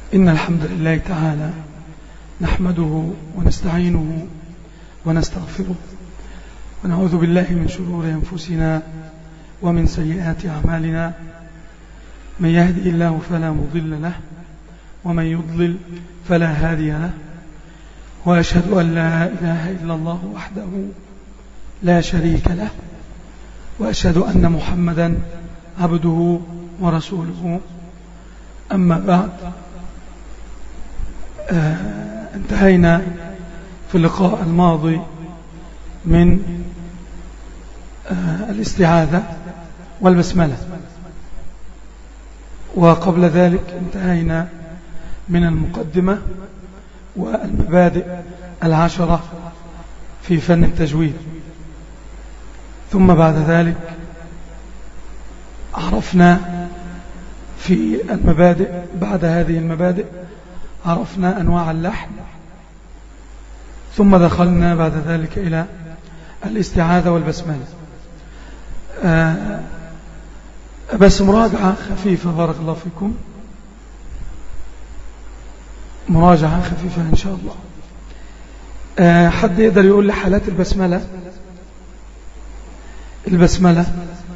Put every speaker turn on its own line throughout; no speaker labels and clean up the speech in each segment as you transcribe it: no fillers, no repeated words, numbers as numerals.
إن الحمد لله تعالى نحمده ونستعينه ونستغفره ونعوذ بالله من شرور أنفسنا ومن سيئات أعمالنا. من يهدي الله فلا مضل له ومن يضلل فلا هادي له، وأشهد أن لا إله إلا الله وحده لا شريك له، وأشهد أن محمدا عبده ورسوله. أما بعد، انتهينا في اللقاء الماضي من الاستعاذة والبسملة، وقبل ذلك انتهينا من المقدمة والمبادئ 10 في فن التجويد. ثم بعد ذلك عرفنا في المبادئ، بعد هذه المبادئ عرفنا أنواع اللحن، ثم دخلنا بعد ذلك إلى الاستعاذة والبسملة. بس مراجعة خفيفة، بارك الله فيكم، مراجعة خفيفة إن شاء الله. حد يقدر يقول لي حالات البسملة؟ البسملة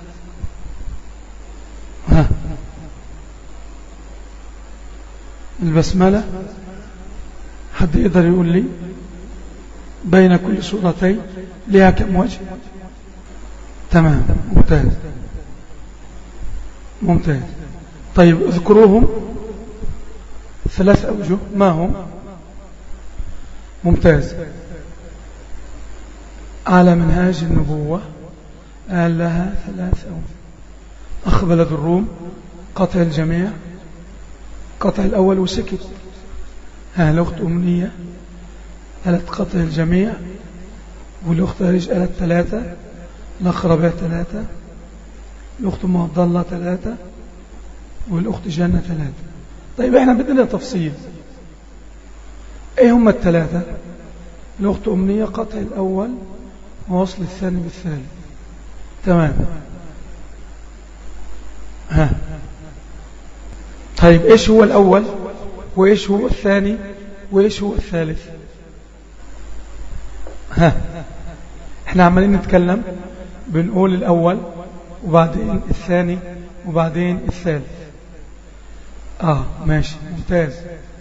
البسملة حد يقدر يقول لي بين كل سورتين لها كم وجه؟ تمام، ممتاز ممتاز. طيب اذكروهم، 3 أوجه، ما هم؟ ممتاز. على منهاج النبوة قال لها 3 أوجه: أخ بلد الروم، قطع الجميع، قطع الأول وسكت. الأخت أمنية قالت قطع الجميع، والأخت هريج قالت 3، الأخ ربيع 3، الأخت أم عبد الله 3، والأخت جنة 3. طيب احنا بدنا تفصيل، ايه هم ال3؟ الأخت أمنية قطع الأول ووصل الثاني بالثالث. تمام. طيب ايش هو الأول وايش هو الثاني وايش هو الثالث؟ احنا عمالين نتكلم، بنقول الأول وبعدين الثاني وبعدين الثالث. ماشي، ممتاز.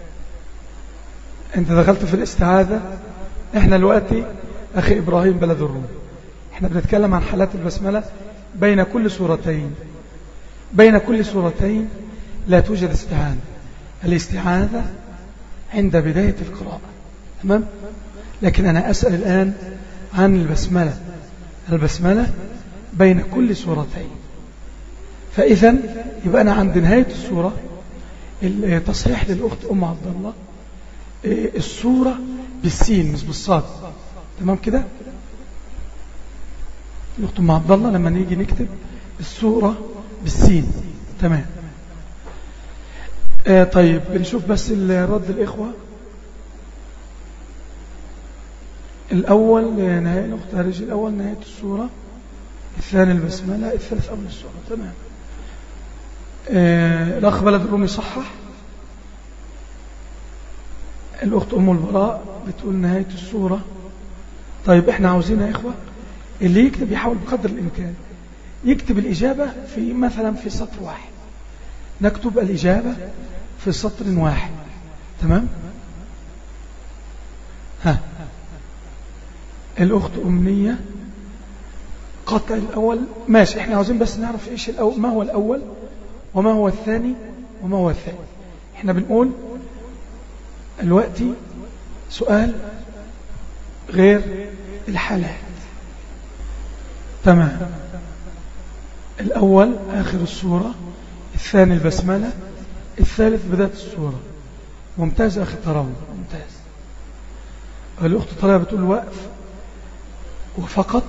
انت دخلت في الاستعاذة. احنا دلوقتي اخي ابراهيم بلد الروم، احنا بنتكلم عن حالات البسملة بين كل سورتين. بين كل سورتين لا توجد استعاذة. الاستعاذة عند بداية القراءة، تمام؟ لكن أنا أسأل الآن عن البسملة. البسملة بين كل سورتين. فإذا يبقى أنا عند نهاية السورة، التصحيح للأخت أم عبد الله، السورة بالسين مش بالصاد، تمام كده؟ الأخت أم عبد الله لما نيجي نكتب السورة بالسين، تمام. طيب بنشوف بس رد الإخوة. الأول نهاية الأخت هريج، الأول نهاية السورة، الثاني البسملة، الثالث أول السورة، تمام. الأخ بلد الرومي صحح. الأخت أم البراء بتقول نهاية السورة. طيب احنا عاوزين يا إخوة اللي يكتب يحاول بقدر الإمكان يكتب الإجابة في مثلا في سطر واحد، نكتب الإجابة في سطر واحد، تمام. الأخت أمنية قطع الأول، ماشي. احنا عاوزين بس نعرف ايش ما هو الأول وما هو الثاني وما هو الثالث. احنا بنقول الوقت سؤال غير الحالات، تمام. الأول آخر السورة، الثاني البسملة، الثالث بداية السورة. ممتاز أخي تراوي، ممتاز. الأخت طلعة بتقول وقف وفقط،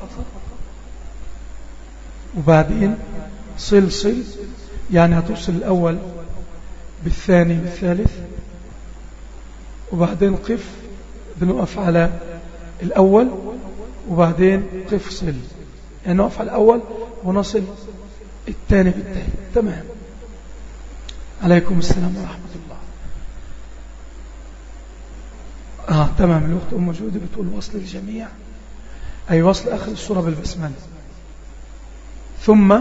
وبعدين صل، يعني هتوصل الأول بالثاني بالثالث، وبعدين قف، بنقف على الأول وبعدين قف صل، يعني نقف على الأول ونصل الثاني بالثاني، تمام. عليكم السلام ورحمة الله. تمام. الأخت أم جودي بتقول وصل الجميع أي وصل آخر السورة بالبسملة، ثم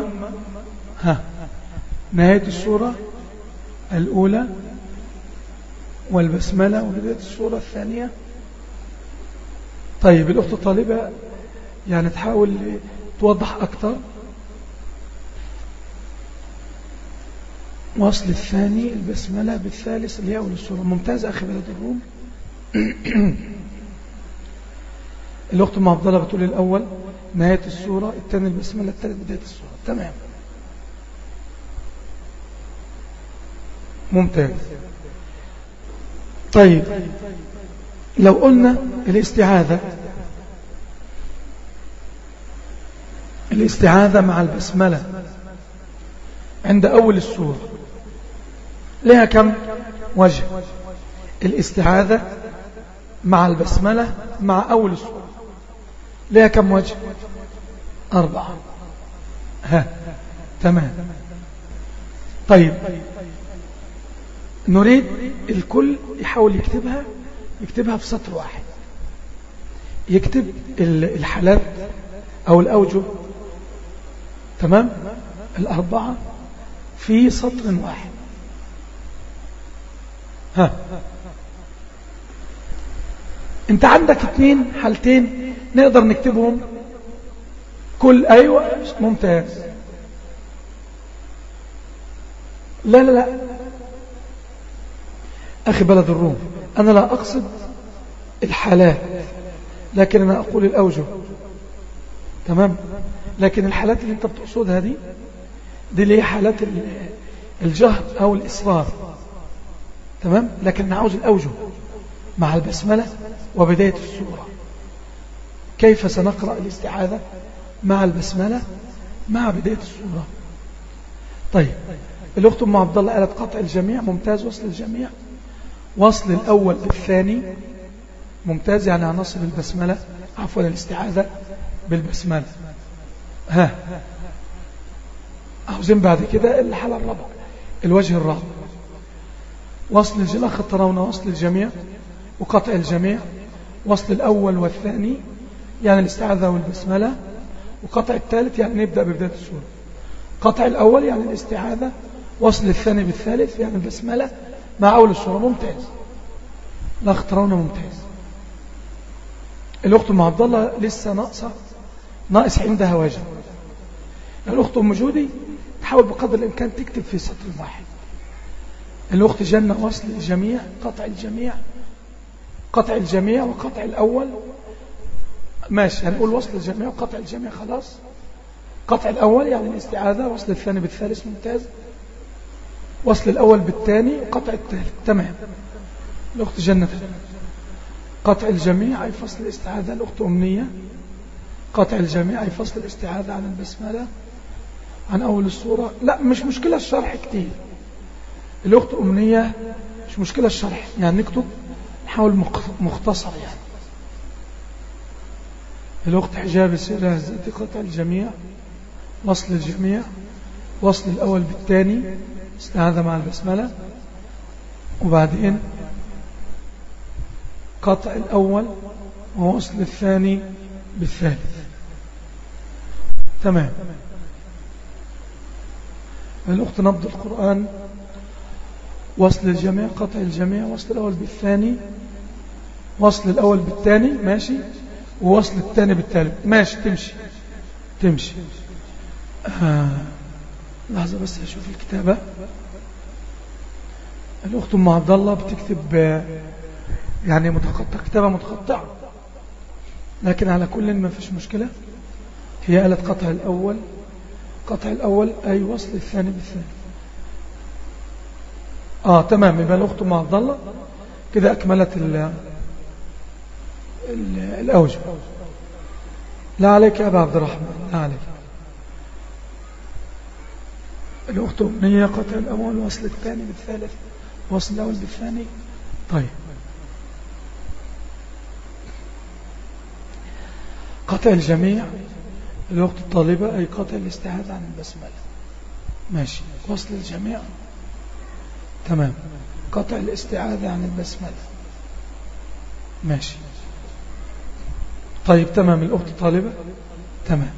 نهاية السورة الأولى والبسملة وبداية السورة الثانية. طيب الأخت الطالبة يعني تحاول توضح أكثر. وصل الثاني البسملة بالثالث اللي هي أول السورة. ممتاز أخي بلد الروم. الأخت أم عبد الله بتقول الأول نهاية السورة، الثاني البسملة، الثالث بداية السورة. تمام ممتاز. طيب لو قلنا الاستعاذة مع البسملة عند أول السورة لها كم وجه؟ الاستعاذة مع البسملة مع أول السورة لها كم وجه؟ 4. تمام. طيب نريد الكل يحاول يكتبها في سطر واحد، يكتب الحالات أو الأوجه، تمام، 4 في سطر واحد. انت عندك 2 حالتين نقدر نكتبهم كل. ايوه ممتاز. لا اخي بلد الروم، انا لا اقصد الحالات لكن انا اقول الاوجه، تمام. لكن الحالات اللي انت بتقصدها دي اللي هي حالات الجهر او الاصرار، تمام. لكن انا عاوز الاوجه مع البسملة وبداية السورة. كيف سنقرأ الاستعاذة مع البسملة مع بداية السورة؟ طيب الأخت أم عبد الله قالت قطع الجميع. ممتاز. وصل الجميع، وصل الأول بالثاني. ممتاز، يعني هنصل البسملة عفوا الاستعاذة بالبسملة. عاوزين بعد كده الحالة الرابعة، الوجه الرابع. وصل الجميع، ترون وصل الجميع وقطع الجميع. وصل الأول والثاني يعني الاستعاذة والبسملة، وقطع الثالث يعني نبدأ ببداية السورة. قطع الأول يعني الاستعاذة، وصل الثاني بالثالث يعني البسملة مع أول السورة. ممتاز، لا ترون ممتاز. الأخت أم عبد الله لسه ناقص عندها وجه. الأخت أم جودي تحاول بقدر الإمكان تكتب في سطر واحد. الأخت جنة وصل الجميع، قطع الجميع، قطع الجميع وقطع الأول. ماشي، هنقول وصل الجميع وقطع الجميع خلاص. قطع الأول يعني الاستعاذة، وصل الثاني بالثالث. ممتاز. وصل الأول بالثاني، قطع الثالث. تمام. الأخت جنة قطع الجميع أي فصل الاستعاذة. الأخت أمنية قطع الجميع أي فصل الاستعاذة عن البسملة عن أول السورة. لا مش مشكلة الشرح كتير. الأخت أمنية مش مشكلة الشرح، يعني نكتب نحاول مختصر يعني. الأخت حجاب السيرة الذاتي قطع الجميع، وصل الجميع، وصل الأول بالثاني، استعاذة مع البسملة، وبعدين قطع الأول ووصل الثاني بالثالث. تمام. الأخت نبض القرآن وصل الجميع، قطع الجميع، وصل الأول بالثاني، وصل الأول بالثاني. ماشي. ووصل الثاني بالثالث. ماشي، تمشي. لحظة بس أشوف الكتابة. الأخت أم عبد الله بتكتب يعني متقطع، كتابة متقطعة، لكن على كل ما فيش مشكلة. هي قالت قطع الأول أي وصل الثاني بالثاني. تمام. يبقى الأخت أم عبد الله كده أكملت الأوجه. لا عليك يا أبا عبد الرحمن، لا عليك. الأخت أمنية قطع الأول وصل الثاني بالثالث، وصل الأول بالثاني. طيب قطع الجميع الأخت الطالبة أي قطع الاستعاذة عن البسملة. ماشي. وصل الجميع. تمام. قطع الاستعاذة عن البسملة. ماشي. طيب تمام. الأخت طالبة. تمام.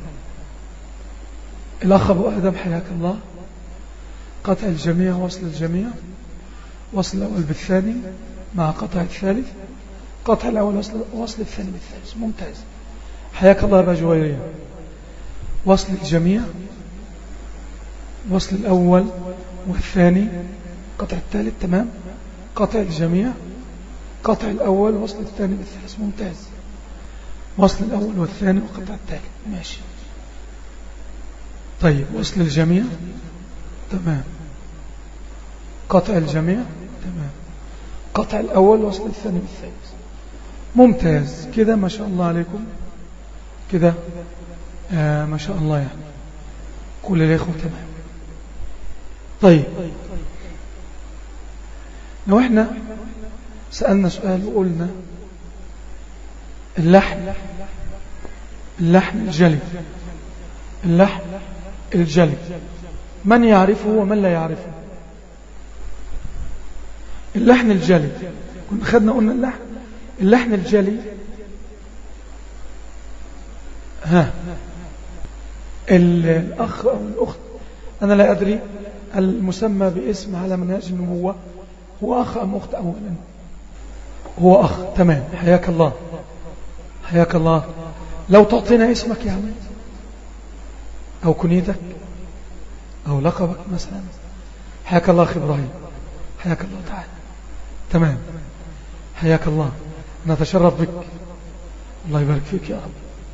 الأخ أبو آدم حياك الله. قطع الجميع وصل الجميع، وصل الأول بالثاني مع قطع الثالث، قطع الأول وصل الثاني بالثالث. ممتاز. حياك الله أبا جويرية. وصل الجميع، وصل الأول والثاني، قطع الثالث. تمام. قطع الجميع، قطع الأول وصل الثاني بالثالث. ممتاز. وصل الأول والثاني وقطع الثالث. ماشي. طيب وصل الجميع. تمام. قطع الجميع. تمام. قطع الأول وصل الثاني بالثالث. ممتاز كده. ما شاء الله عليكم كده. ما شاء الله يعني كل الإخوة تمام. طيب لو احنا سألنا سؤال وقلنا اللحن الجلي، اللحن الجلي من يعرفه ومن لا يعرفه؟ اللحن الجلي كنا خدنا قلنا اللحن الجلي. ها الأخ أو الأخت أنا لا أدري المسمى باسم على منهج النبوة هو أخ أم أخت؟ أولا هو أخ. تمام. حياك الله. حياك الله. لو تعطينا اسمك يعني أو كنيتك أو لقبك مثلا. حياك الله أخي إبراهيم. حياك الله تعالى. تمام. حياك الله. نتشرف بك. الله يبارك فيك يا رب.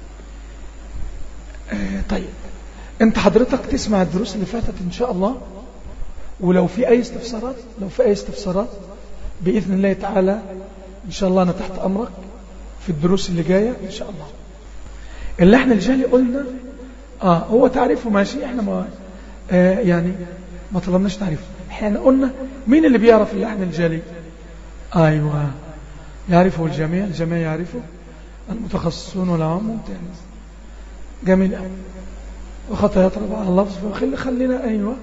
طيب انت حضرتك تسمع الدروس اللي فاتت ان شاء الله، ولو في اي استفسارات باذن الله تعالى ان شاء الله انا تحت امرك في الدروس اللي جايه ان شاء الله. اللحن الجلي قلنا هو تعريفه ماشي. احنا ما يعني ما طلبناش تعريفه. احنا قلنا مين اللي بيعرف اللحن الجلي؟ ايوه يعرفه الجميع. الجميع يعرفه، المتخصصون والعوام. ممتاز. جميل. وخطأ يطرب على اللفظ خلينا. أيوة.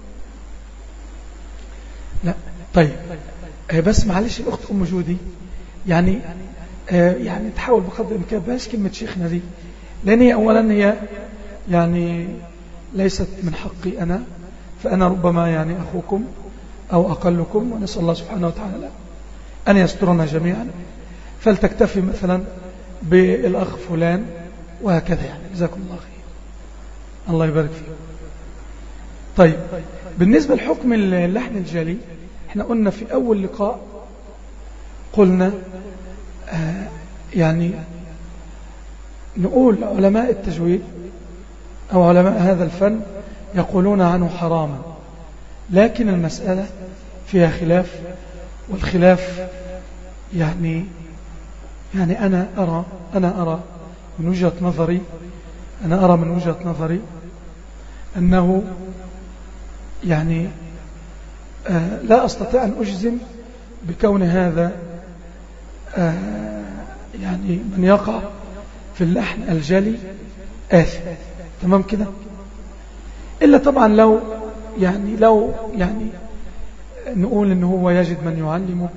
لا طيب بس معلش الأخت أم جودي يعني تحاول بقدر الإمكان بلاش كلمة شيخنا دي، لأن هي أولا هي يعني ليست من حقي أنا، فأنا ربما يعني أخوكم أو أقلكم، ونسأل الله سبحانه وتعالى أن يسترنا جميعا، فلتكتفي مثلا بالأخ فلان وهكذا يعني. جزاكم الله خير. الله يبارك فيكم. طيب بالنسبة لحكم اللحن الجلي احنا قلنا في أول لقاء قلنا يعني نقول علماء التجويد أو علماء هذا الفن يقولون عنه حراما، لكن المسألة فيها خلاف، والخلاف يعني أنا أرى من وجهة نظري أنه يعني لا أستطيع أن أجزم بكون هذا يعني من يقع في اللحن الجلي آثم. تمام كده. إلا طبعا لو نقول إن هو يجد من يعلمه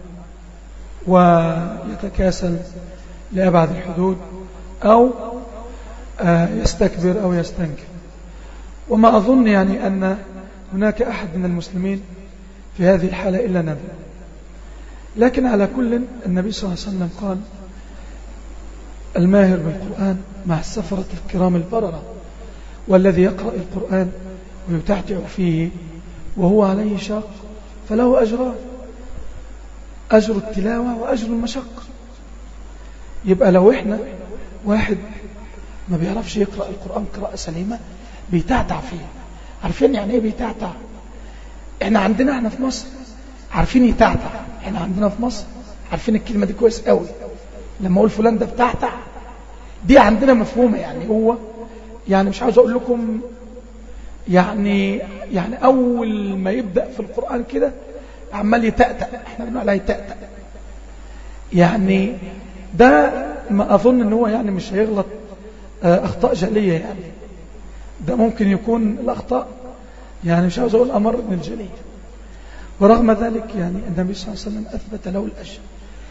ويتكاسل لأبعد الحدود، أو يستكبر أو يستنكر. وما أظن يعني أن هناك أحد من المسلمين في هذه الحالة إلا نذر. لكن على كل النبي صلى الله عليه وسلم قال الماهر بالقرآن مع السفرة الكرام البررة، والذي يقرأ القرآن ويتعتع فيه وهو عليه شاق فله أجران، أجر التلاوة وأجر المشقة. يبقى لو احنا واحد ما بيعرفش يقرأ القرآن قراءة سليمة بيتعتع فيه، عارفين يعني ايه بيتعتع؟ احنا في مصر عارفين يتعتع. احنا عندنا في مصر عارفين الكلمة دي كويس قوي. لما اقول فلان ده بتعتع دي عندنا مفهومة، يعني هو يعني مش عاوز اقول لكم يعني اول ما يبدأ في القرآن كده عمال يتأتأ، احنا بنقول عليه يتأتأ. يعني ده ما اظن ان هو يعني مش هيغلط اخطاء جلية، يعني ده ممكن يكون الاخطاء يعني مش عاوز اقول امر من الجلية. ورغم ذلك يعني النبي صلى الله عليه وسلم اثبت له الاجر.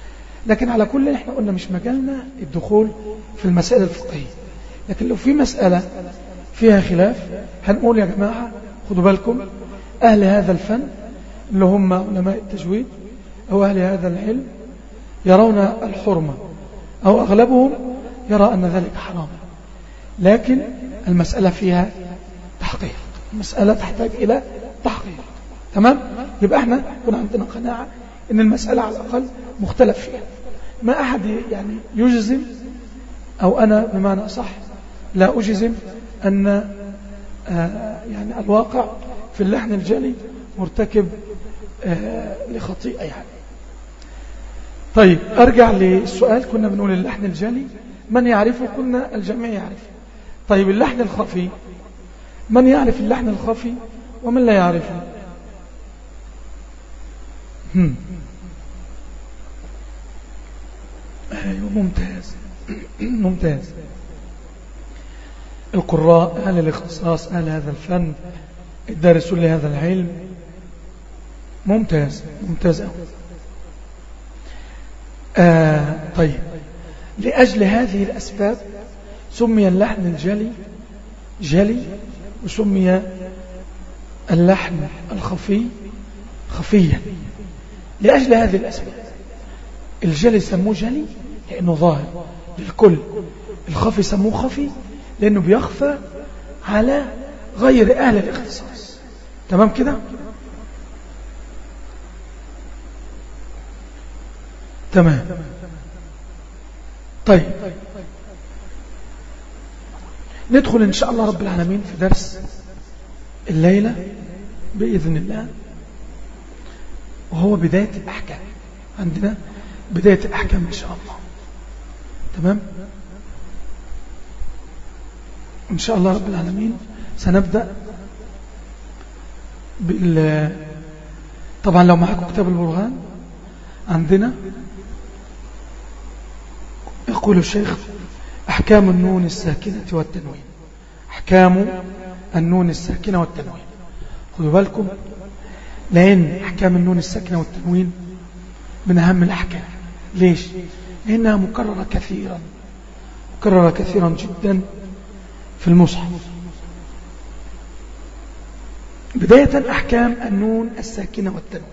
لكن على كل احنا قلنا مش مجالنا الدخول في المسائل الفقهية، لكن لو في مسألة فيها خلاف هنقول يا جماعة خدوا بالكم، أهل هذا الفن اللي هم علماء التجويد أو أهل هذا العلم يرون الحرمة أو أغلبهم يرى أن ذلك حرام، لكن المسألة فيها تحقيق، المسألة تحتاج إلى تحقيق. تمام؟ يبقى احنا كنا عندنا قناعة ان المسألة على الأقل مختلف فيها، ما أحد يعني يجزم، أو أنا بمعنى أصح لا أجزم أن يعني الواقع في اللحن الجلي مرتكب لخطيئة يعني. طيب أرجع للسؤال، كنا بنقول اللحن الجلي من يعرفه؟ قلنا الجميع يعرفه. طيب اللحن الخفي، من يعرف اللحن الخفي ومن لا يعرفه؟ أيوة ممتاز ممتاز. القراء، أهل الاختصاص، أهل هذا الفن، الدارسون لهذا العلم. ممتاز ممتاز أوي. طيب لأجل هذه الأسباب سمي اللحن الجلي جلي، وسمي اللحن الخفي خفيا لأجل هذه الأسباب. الجلي سموه جلي لأنه ظاهر للكل، الخفي سموه خفي لأنه بيخفى على غير أهل الاختصاص. تمام كده؟ تمام. طيب ندخل إن شاء الله رب العالمين في درس الليلة بإذن الله، وهو بداية الأحكام. عندنا بداية الأحكام إن شاء الله. تمام؟ إن شاء الله رب العالمين سنبدأ طبعا لو معكم كتاب البرهان عندنا يقول الشيخ أحكام النون الساكنة والتنوين. أحكام النون الساكنة والتنوين، خذوا بالكم، لأن أحكام النون الساكنة والتنوين من أهم الأحكام. ليش؟ لأنها مكررة كثيرا جدا في المصحف. بداية أحكام النون الساكنة والتنوين.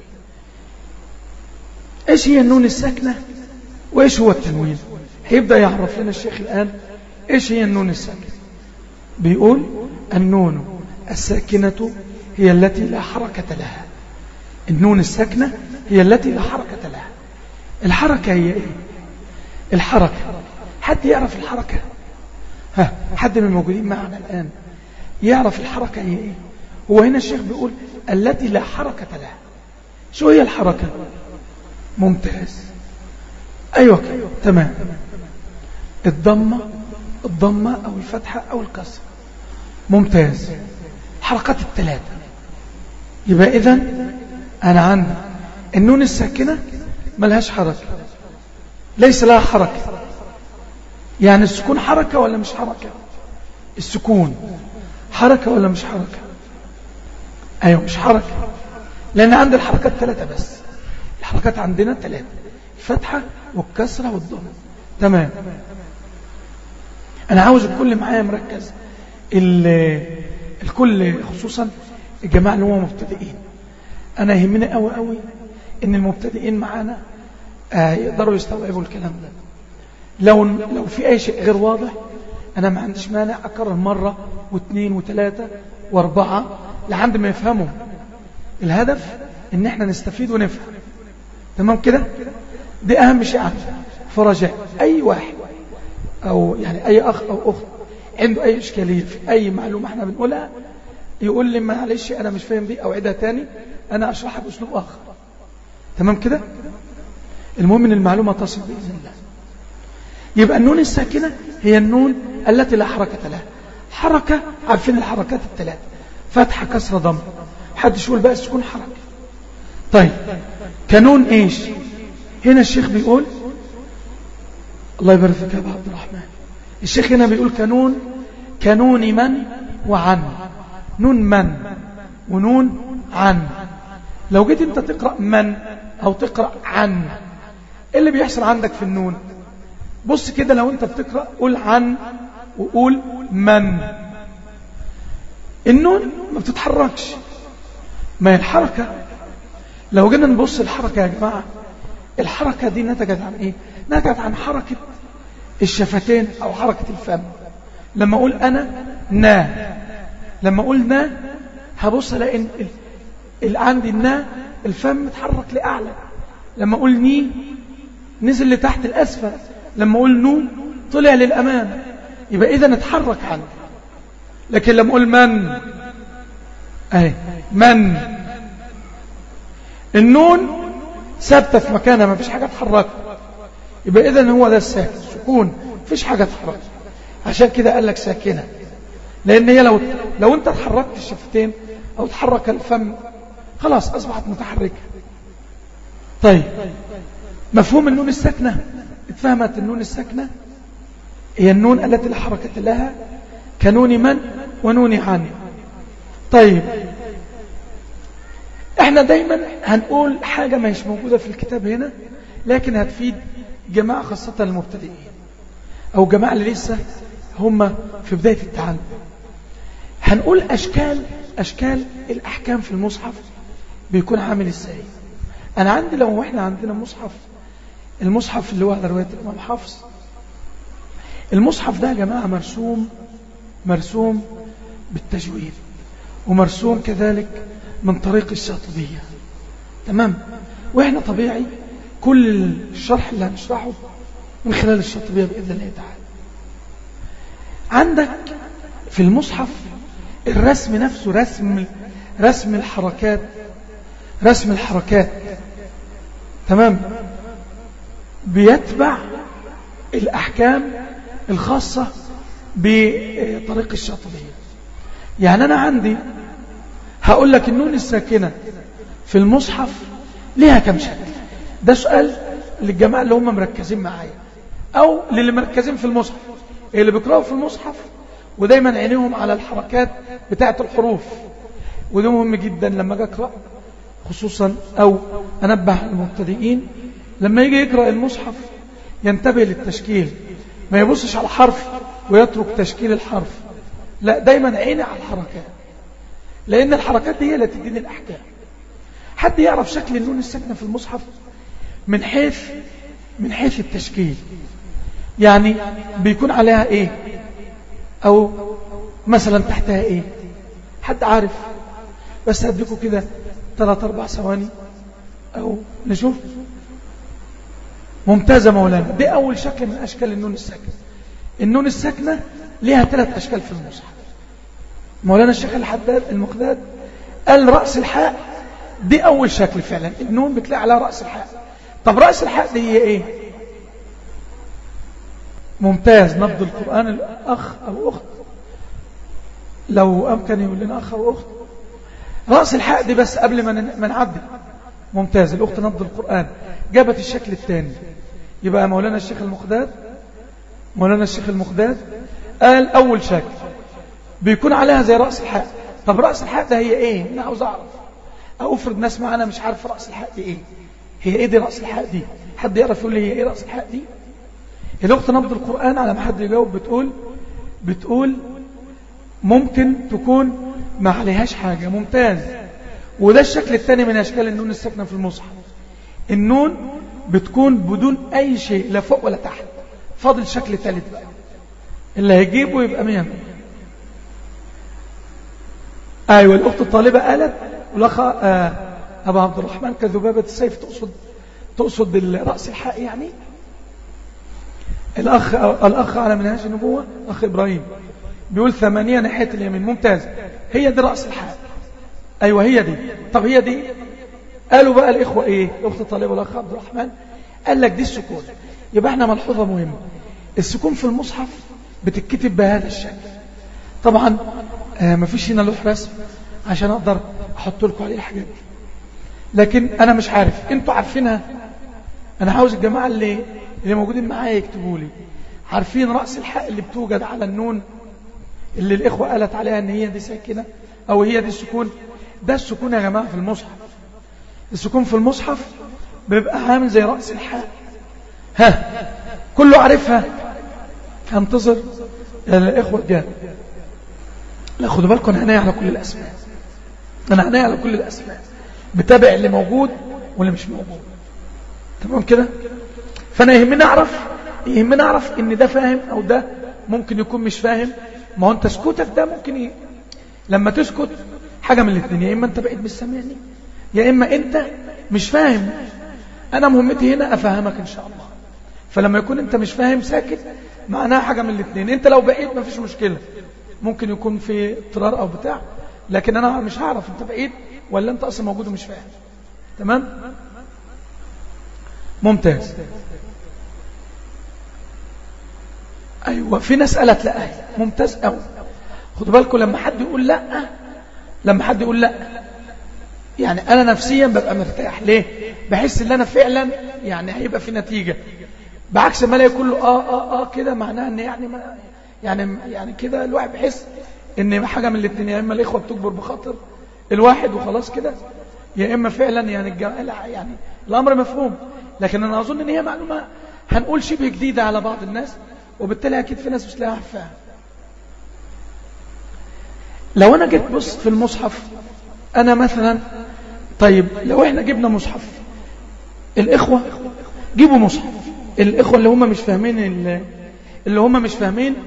إيش هي النون الساكنة وإيش هو التنوين؟ هيبدأ يعرف لنا الشيخ الآن إيش هي النون الساكنة. بيقول النون الساكنة هي التي لا حركة لها. النون الساكنة هي التي لا حركة لها. الحركة هي إيه؟ الحركة، حد يعرف الحركة؟ حد من الموجودين معنا الآن يعرف الحركة هي إيه؟ هو هنا الشيخ بيقول التي لا حركة لها. شو هي الحركة؟ ممتاز. أيوة تمام. الضمة أو الفتحة أو الكسر. ممتاز. حركات الثلاثة. يبقى إذن أنا عندي النون الساكنة ملهاش حركة، ليس لها حركة. يعني السكون حركة ولا مش حركة؟ السكون حركة ولا مش حركة؟ أيوة مش حركة، لأن عند الحركات ثلاثة بس. الحركات عندنا ثلاثة: الفتحة والكسرة والضمة. تمام. أنا عاوز الكل معايا مركز، الكل خصوصا الجماعة اللي هم مبتدئين. أنا يهمني قوي قوي إن المبتدئين معانا يقدروا يستوعبوا الكلام ده. لو في أي شيء غير واضح أنا ما عنديش مانع أكرر مرة واثنين وثلاثة واربعة لحد ما يفهموا. الهدف إن احنا نستفيد ونفهم. تمام كده؟ دي أهم شيء عندي. فرجاء أي واحد أو يعني أي أخ أو أخت عنده أي إشكالية في أي معلومة احنا بنقولها يقول لي معلش أنا مش فاهم دي، أو عيدها تاني أنا أشرحها بأسلوب آخر. تمام كده؟ المهم إن المعلومة تصل بإذن الله. يبقى النون الساكنة هي النون التي لا حركة لها. حركة، عارفين الحركات الثلاثة: فتحة كسرة ضم. حدش يقول بقى السكون حركة. طيب كنون إيش؟ هنا الشيخ بيقول، الله يبارك فيك يا أبو عبد الرحمن، الشيخ هنا بيقول كنون من وعن. نون من ونون عن. لو جيت انت تقرأ من أو تقرأ عن، إيه اللي بيحصل عندك في النون؟ بص كده، لو انت بتقرأ قول عن وقول من. النون ما بتتحركش. ما هي الحركة، لو جينا نبص الحركة يا جماعة، الحركة دي نتجت عن ايه؟ نتجت عن حركة الشفتين او حركة الفم. لما اقول انا نا، لما اقول نا هبص الاقي اللي عندي النا الفم اتحرك لاعلى. لما اقول ني نزل لتحت الاسفل. لما اقول نو طلع للامام. يبقى اذا اتحرك عنه. لكن لما اقول من اهي من، النون ثابته في مكانها، ما فيش حاجه تتحرك. يبقى اذا هو ده الساكن، سكون، ما فيش حاجه تتحرك. عشان كده قال لك ساكنه، لان هي لو انت اتحركت الشفتين او تحرك الفم خلاص اصبحت متحركه. طيب مفهوم النون الساكنه؟ اتفهمت النون الساكنه؟ هي النون التي لا حركه لها كنون من ونون عن. طيب احنا دايما هنقول حاجة ما هيش موجودة في الكتاب هنا، لكن هتفيد جماعة خاصة المبتدئين او جماعة اللي لسه هم في بداية التعلم. هنقول اشكال الاحكام في المصحف بيكون عامل ازاي. انا عندي، لو احنا عندنا المصحف اللي هو على رواية الامام حفص، المصحف ده يا جماعة مرسوم بالتجويد، ومرسوم كذلك من طريق الشاطبية. تمام؟ واحنا طبيعي كل الشرح اللي هنشرحه من خلال الشاطبية بإذن الله تعالى. عندك في المصحف الرسم نفسه، رسم الحركات تمام، بيتبع الأحكام الخاصة بطريق الشاطبية. يعني أنا عندي هقول لك النون الساكنة في المصحف ليها كم شكل. ده سؤال للجماعة اللي هم مركزين معايا أو للي مركزين في المصحف، اللي بيقرأوا في المصحف ودايما عينيهم على الحركات بتاعة الحروف. وده مهم جدا لما أجي أقرأ، خصوصا أو أنبه المبتدئين لما يجي يقرأ المصحف ينتبه للتشكيل، ما يبصش على حرف ويترك تشكيل الحرف، لا دايما عيني على الحركات، لأن الحركات دي هي اللي تديني الأحكام. حد يعرف شكل النون الساكنة في المصحف من حيث التشكيل؟ يعني بيكون عليها ايه، او مثلا تحتها ايه؟ حد عارف؟ بس هديكوا كده 3-4 ثواني او نشوف. ممتازة مولانا. دي اول شكل من اشكال النون الساكنة. النون الساكنة ليها 3 اشكال في المصحف. مولانا الشيخ الحداد المقداد قال رأس الحاء دي اول شكل فعلا، النون بتلاقي على رأس الحاء. طب رأس الحاء دي هي ايه؟ ممتاز. نبض القرآن الأخ أو أخت، لو أمكن يقول لنا أخ أو أخت. رأس الحاء دي بس قبل ما نعدي. ممتاز. الأخت نبض القرآن جابت الشكل الثاني. يبقى مولانا الشيخ المقداد قال أول شكل بيكون عليها زي رأس الحاء. طب رأس الحاء ده هي إيه؟ أنا عاوز أعرف، أو أفرض ناس معانا مش عارف رأس الحاء دي إيه. هي إيه دي رأس الحاء دي؟ حد يعرف يقول لي هي إيه رأس الحاء دي؟ الأخت نبض القرآن على ما حد يجاوب بتقول ممكن تكون ما عليهاش حاجة. ممتاز. وده الشكل الثاني من أشكال النون الساكنة في المصحف. النون بتكون بدون أي شيء، لا فوق ولا تحت. فاضل شكل ثالث بقى اللي هيجيبه يبقى 100. أيوة الأخت الطالبة قالت، والأخ أبو عبد الرحمن كذبابة السيف تقصد رأس الحاء يعني. الأخ على منهاج النبوة أخ إبراهيم بيقول 8 ناحية اليمين. ممتاز. هي دي رأس الحاء. أيوة هي دي. طب هي دي قالوا بقى الإخوة إيه؟ الأخت الطالبة والأخ عبد الرحمن قال لك دي السكون. يبقى احنا ملحوظة مهمة، السكون في المصحف بتتكتب بهذا الشكل. طبعا ما فيش هنا لوح رسم عشان أقدر أحط لكم عليه الحاجات دي، لكن أنا مش عارف أنتوا عارفينها. أنا عاوز الجماعة اللي موجودين معايا يكتبوا لي، عارفين رأس الحاء اللي بتوجد على النون اللي الإخوة قالت عليها أن هي دي ساكنة أو هي دي السكون؟ ده السكون يا جماعة في المصحف. السكون في المصحف بيبقى عامل زي رأس الحاء ها كله عارفها؟ هنتظر الإخوة جاء. لا خدوا بالكم، أنا عناية على كل الأسماء، أنا عناية على كل الأسماء، بتابع اللي موجود واللي مش موجود. تمام كده؟ فأنا يهمنا أعرف إن ده فاهم أو ده ممكن يكون مش فاهم. ما هو أنت سكوتك ده ممكن لما تسكت حاجة من الاثنين، يا إما أنت بعيد مش سامعني، يا إما أنت مش فاهم. أنا مهمتي هنا أفهمك إن شاء الله. فلما يكون أنت مش فاهم ساكت، معناها حاجة من الاثنين. أنت لو بعيد ما فيش مشكلة، ممكن يكون في اضطرار أو بتاع، لكن أنا مش هعرف أنت بعيد ولا أنت أصلا موجود ومش فاهم. تمام؟ ممتاز. أيوة، في ناس قالت لا. ممتاز أوي. خدوا بالكم لما حد يقول لا، يعني أنا نفسيا ببقى مرتاح. ليه؟ بحس إن أنا فعلا يعني هيبقى في نتيجة، بعكس ما لا يقول له كده، معناه إن يعني كده الواحد بيحس إن حاجة من الاثنين، يا إما الإخوة بتكبر بخاطر الواحد وخلاص كده، يا إما فعلا يعني الأمر مفهوم. لكن أنا أظن إن هي معلومة هنقول شبه جديدة على بعض الناس، وبالتالي أكيد في ناس مش لاقيها عارفاها. لو أنا جيت بص في المصحف أنا مثلا، طيب لو إحنا جبنا مصحف، الإخوة جيبوا مصحف، الإخوة اللي هم مش فاهمين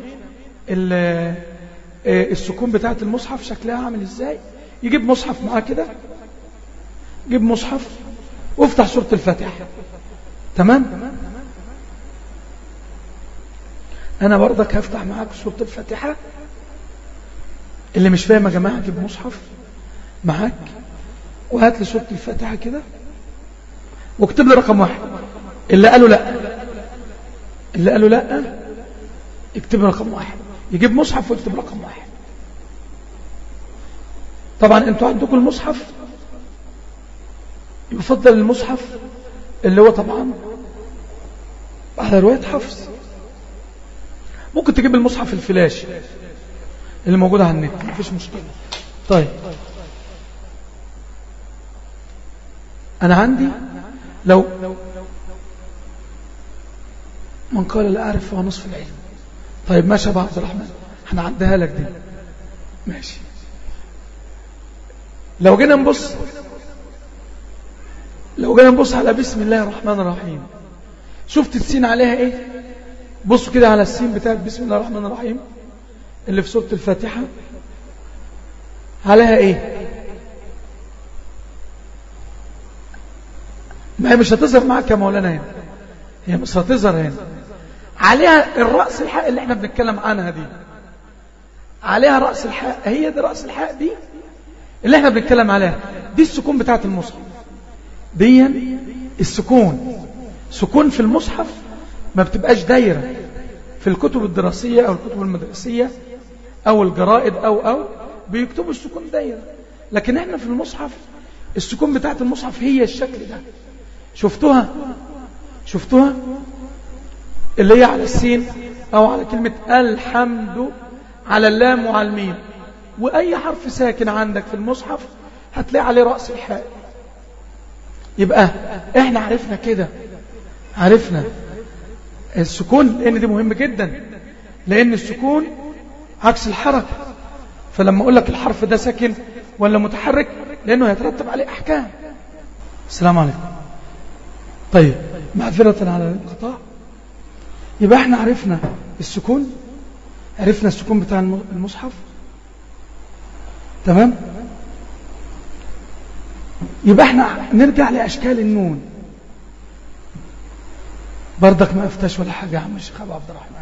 السكون بتاعة المصحف شكلها عامل إزاي، يجيب مصحف معاه كده، جيب مصحف وافتح سورة الفاتحة. تمام؟ أنا برضك هفتح معاك سورة الفاتحة. اللي مش فاهم يا جماعة جيب مصحف معاك وهات لي سورة الفاتحة كده واكتب لي رقم 1. اللي قالوا لا اكتب لي رقم 1. يجيب مصحف ويكتب رقم 1. طبعا انتوا عندكم المصحف، يفضل المصحف اللي هو طبعا على رواية حفص. ممكن تجيب المصحف الفلاش اللي موجود على النت، مفيش مشكلة. طيب أنا عندي لو من قال لا أعرف فهو نصف العلم. طيب ماشي يا أبو عبد الرحمن، هنعديها لك دي، ماشي. لو جينا نبص على بسم الله الرحمن الرحيم، شفت السين عليها ايه؟ بصوا كده على السين بتاعت بسم الله الرحمن الرحيم اللي في سورة الفاتحة، عليها ايه؟ ما هي مش هتظهر معاك يا مولانا هنا، هي مش هتظهر هنا. عليها الرأس الحاء اللي احنا بنتكلم عنها دي، عليها رأس الحاء، هي دي رأس الحاء دي اللي احنا بنتكلم عليها، دي السكون بتاعت المصحف. دي سكون في المصحف ما بتبقاش دايرة في الكتب الدراسية أو الكتب المدرسية أو الجرائد أو بيكتبوا السكون دايرة، لكن احنا في المصحف السكون بتاعت المصحف هي الشكل ده. شفتوها اللي هي على السين أو على كلمة الحمد، على اللام وعلى الميم، وأي حرف ساكن عندك في المصحف هتلاقي عليه رأس الحاء. يبقى احنا عرفنا كده، عرفنا السكون، لأن دي مهم جدا، لأن السكون عكس الحركة. فلما أقول لك الحرف ده ساكن ولا متحرك، لأنه يترتب عليه أحكام. السلام عليكم. طيب معذرة على الانقطاع. يبقى احنا عرفنا السكون، عرفنا السكون بتاع المصحف. تمام؟ يبقى احنا نرجع لأشكال النون. برضك ما افتاش ولا حاجة يا عم الشيخ أبو عبد الرحمن،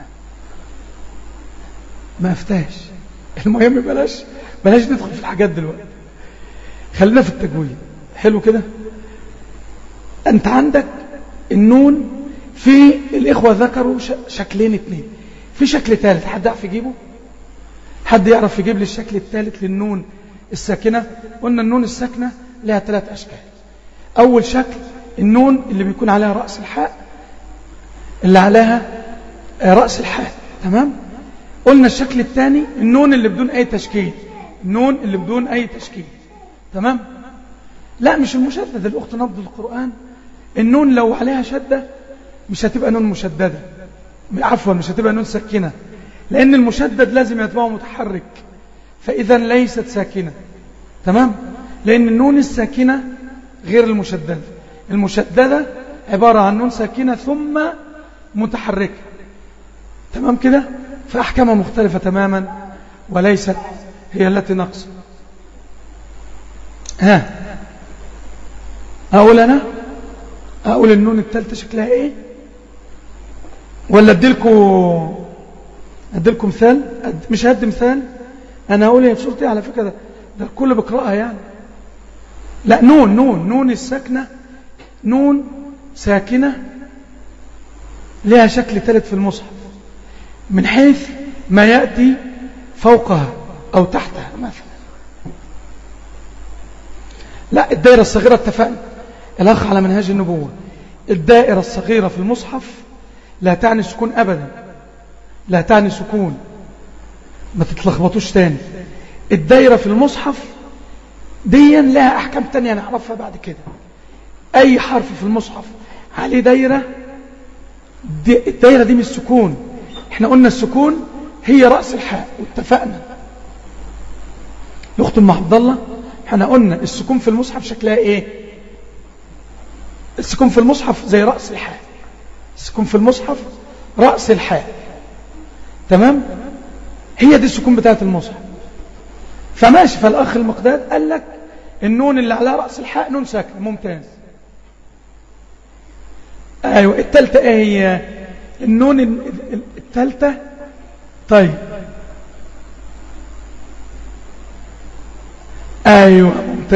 ما افتاش. المهم بلاش ندخل في الحاجات دلوقتي، خلينا في التجويد. حلو كده؟ انت عندك النون في الإخوة ذكروا شكلين اتنين، في شكل ثالث. حد يعرف يجيب لي الشكل الثالث للنون الساكنة؟ قلنا النون الساكنة لها 3 أشكال. أول شكل النون اللي بيكون عليها رأس الحاء، اللي عليها رأس الحاء. تمام؟ قلنا الشكل الثاني النون اللي بدون أي تشكيل. تمام؟ لا مش المشدد. الأخت نبض القرآن، النون لو عليها شدة مش هتبقى نون مشددة، عفوا مش هتبقى نون ساكنة، لأن المشدد لازم يتبعه متحرك، فإذا ليست ساكنة. تمام؟ لأن النون الساكنة غير المشددة. المشددة عبارة عن نون ساكنة ثم متحركة. تمام كده؟ فأحكامها مختلفة تماما وليست هي التي نقص. أقول أنا؟ أقول النون الثالثة شكلها إيه؟ ولا أديلكم مثال؟ مش هدي مثال، أنا أقول هي في صورتي على فكرة، ده الكل بقرأها يعني. لا، نون الساكنة، نون ساكنة لها شكل ثالث في المصحف من حيث ما يأتي فوقها أو تحتها مثلا. لا، الدائرة الصغيرة اتفقنا، الأخ على منهاج النبوة، الدائرة الصغيرة في المصحف لا تعني سكون أبدا، لا تعني سكون، ما تتلخبطوش تاني. الدائرة في المصحف دي لها أحكام تانية نعرفها بعد كده. أي حرف في المصحف عليه دائرة، الدائرة دي مش سكون. احنا قلنا السكون هي رأس الحاء واتفقنا. الأخت أم عبد الله، احنا قلنا السكون في المصحف شكلها ايه؟ السكون في المصحف زي رأس الحاء، السكون في المصحف رأس الحاء. تمام؟ هي دي السكون بتاعت المصحف. فماشي، فالأخ المقداد قال لك النون اللي على رأس الحاء نون ساكنة. ممتاز. أيوة، التالتة ايه هي؟ النون التالتة. طيب، أيوة،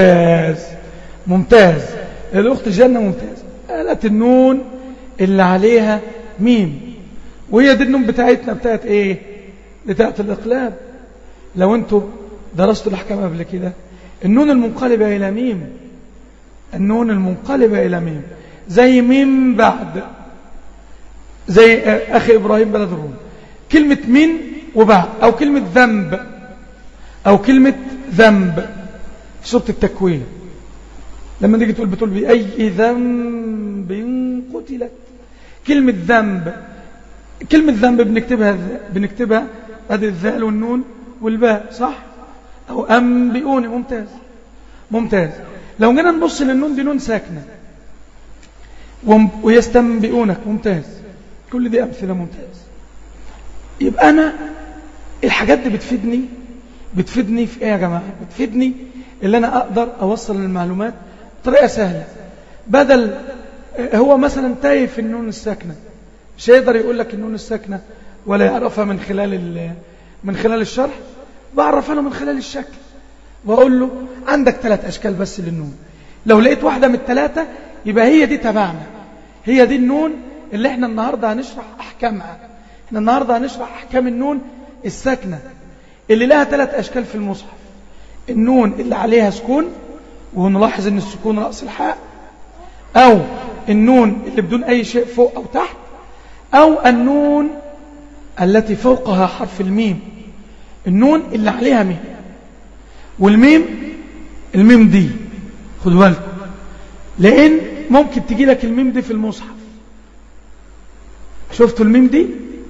ممتاز. الأخت جنة ممتاز. قالت النون اللي عليها ميم، وهي دي النون بتاعتنا بتاعت ايه؟ بتاعت الإقلاب. لو انتوا درستوا الأحكام قبل كده، النون المنقلبة إلى ميم، النون المنقلبة إلى ميم زي ميم بعد، زي أخي إبراهيم بلد الروم، كلمة من وبعد، أو كلمة ذنب، أو كلمة ذنب في سورة التكوين. لما تيجي بتقول بأي ذنب قتلت، كلمة ذنب، كلمة ذنب بنكتبها ادي الذال والنون والباء، صح؟ أو أنبئوني. ممتاز. لو جينا نبص للنون دي نون ساكنة ويستنبئونك، ممتاز. كل دي أمثلة ممتاز. يبقى أنا الحاجات دي بتفيدني في إيه يا جماعة؟ بتفيدني اللي أنا أقدر أوصل المعلومات بطريقة سهلة. بدل هو مثلا تايه في النون الساكنة، مش هيقدر يقول لك النون الساكنة ولا يعرفها من خلال الشرح، بعرف أنا من خلال الشكل، وأقول له عندك 3 أشكال بس للنون، لو لقيت واحدة من ال3 يبقى هي دي تبعنا، هي دي النون اللي احنا النهاردة هنشرح أحكامها. احنا النهاردة هنشرح أحكام النون الساكنة اللي لها 3 أشكال في المصحف. النون اللي عليها سكون، ونلاحظ ان السكون رأس الحاء، أو النون اللي بدون أي شيء فوق أو تحت، أو النون التي فوقها حرف الميم، النون اللي عليها ميم. والميم دي خدوا بالكم، لأن ممكن تجي لك الميم دي في المصحف. شفتوا الميم دي؟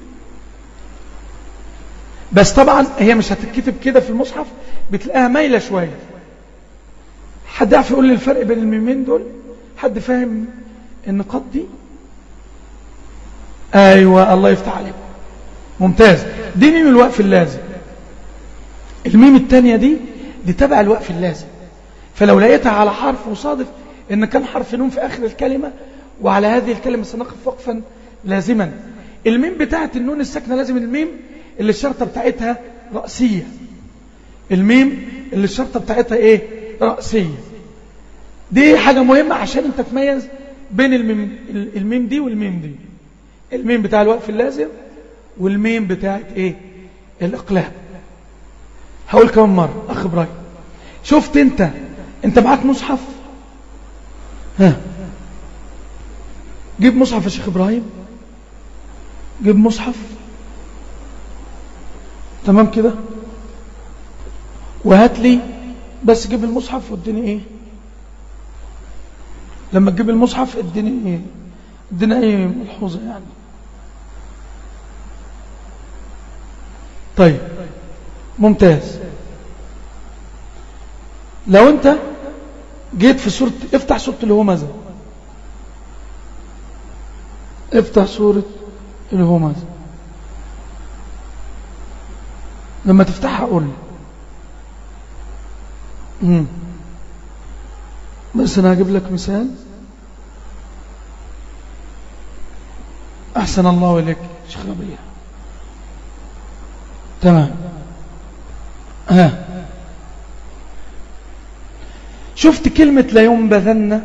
بس طبعا هي مش هتتكتب كده في المصحف، بتلاقيها مايلة شوية. حد يعرف يقول لي الفرق بين الميمين دول؟ حد فاهم النقاط دي؟ أيوة، الله يفتح عليكم، ممتاز. دي ميم الوقف اللازم. الميم التانية دي تبع الوقف اللازم، فلو لقيتها على حرف وصادف ان كان حرف نون في آخر الكلمة، وعلى هذه الكلمة سنقف وقفا لازما. الميم بتاعت النون الساكنة لازم الميم اللي الشرطة بتاعتها رأسية، الميم اللي الشرطة بتاعتها ايه؟ رأسية. دي حاجة مهمة عشان انت تميز بين الميم دي والميم دي، الميم بتاع الوقف اللازم والميم بتاعت ايه؟ الإقلاب. هقول كمان مرة، أخ إبراهيم، شفت انت معاك مصحف؟ جيب مصحف يا شيخ إبراهيم، جيب مصحف. تمام كده؟ وهات لي بس، جيب المصحف واديني ايه؟ لما تجيب المصحف اديني ايه؟ ادينا اي ملحوظة يعني. طيب ممتاز. لو انت جيت في سورة، افتح سورة الهمزة، افتح سورة الهمزة، لما تفتحها قول لي. بس انا هجيب لك مثال. احسن الله اليك شيخ ربيع. تمام. شفت كلمة لا ينبذن؟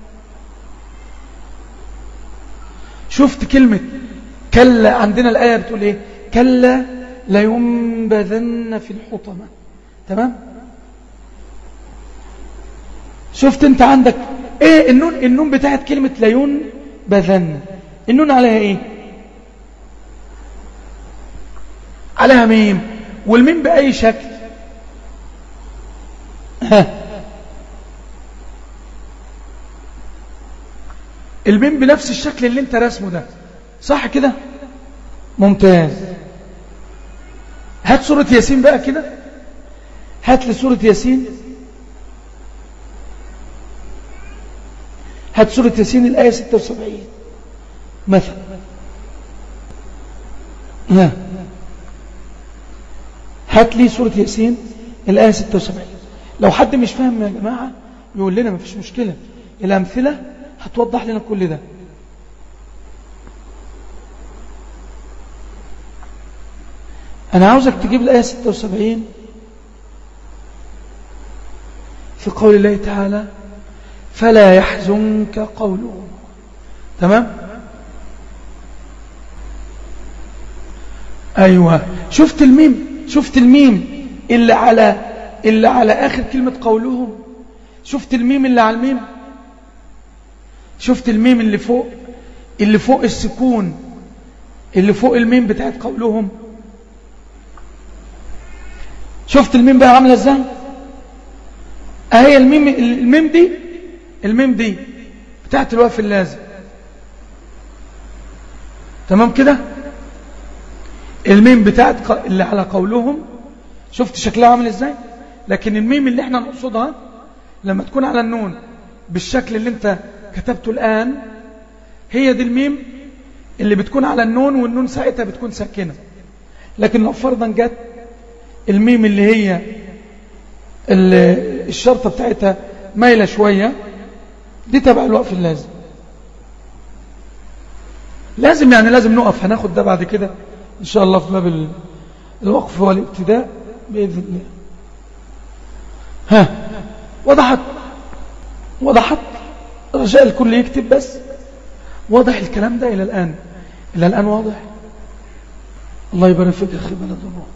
شفت كلمة كلا؟ عندنا الآية بتقول ايه؟ كلا لا ينبذن في الحطمة. تمام. شفت انت عندك ايه النون بتاعت كلمة لا ينبذن؟ النون عليها ايه؟ عليها ميم، والميم بأي شكل؟ الميم بنفس الشكل اللي انت رسمه ده، صح كده؟ ممتاز. هات سورة ياسين بقى كده، هات لي سورة ياسين، هات سورة ياسين الآية 76 مثلا. هات لي سورة ياسين الآية 76. لو حد مش فاهم يا جماعة يقول لنا، مفيش مشكلة، الأمثلة هتوضح لنا كل ده. أنا عاوزك تجيب الآية 76 في قول الله تعالى فلا يحزنك قولهم. تمام. أيوة. شفت الميم؟ شفت الميم اللي على آخر كلمة قولهم؟ شفت الميم اللي على الميم؟ شفت الميم اللي فوق السكون، اللي فوق الميم بتاعت قولهم؟ شفت الميم بقى عامله ازاي؟ اهي الميم دي بتاعت الوقف اللازم. تمام كده. الميم بتاعت اللي على قولهم، شفت شكلها عامل ازاي؟ لكن الميم اللي احنا نقصدها لما تكون على النون بالشكل اللي انت كتبته الآن، هي دي الميم اللي بتكون على النون، والنون ساعتها بتكون ساكنة. لكن لو فرضا جت الميم اللي هي الشرطة بتاعتها مايلة شوية، دي تبع الوقف اللازم. لازم نقف، هناخد ده بعد كده إن شاء الله في باب الوقف والابتداء بإذن الله. وضحت رجاء الكل يكتب بس. واضح الكلام ده إلى الآن واضح؟ الله يبارك فيك يا أخي بلد الروح.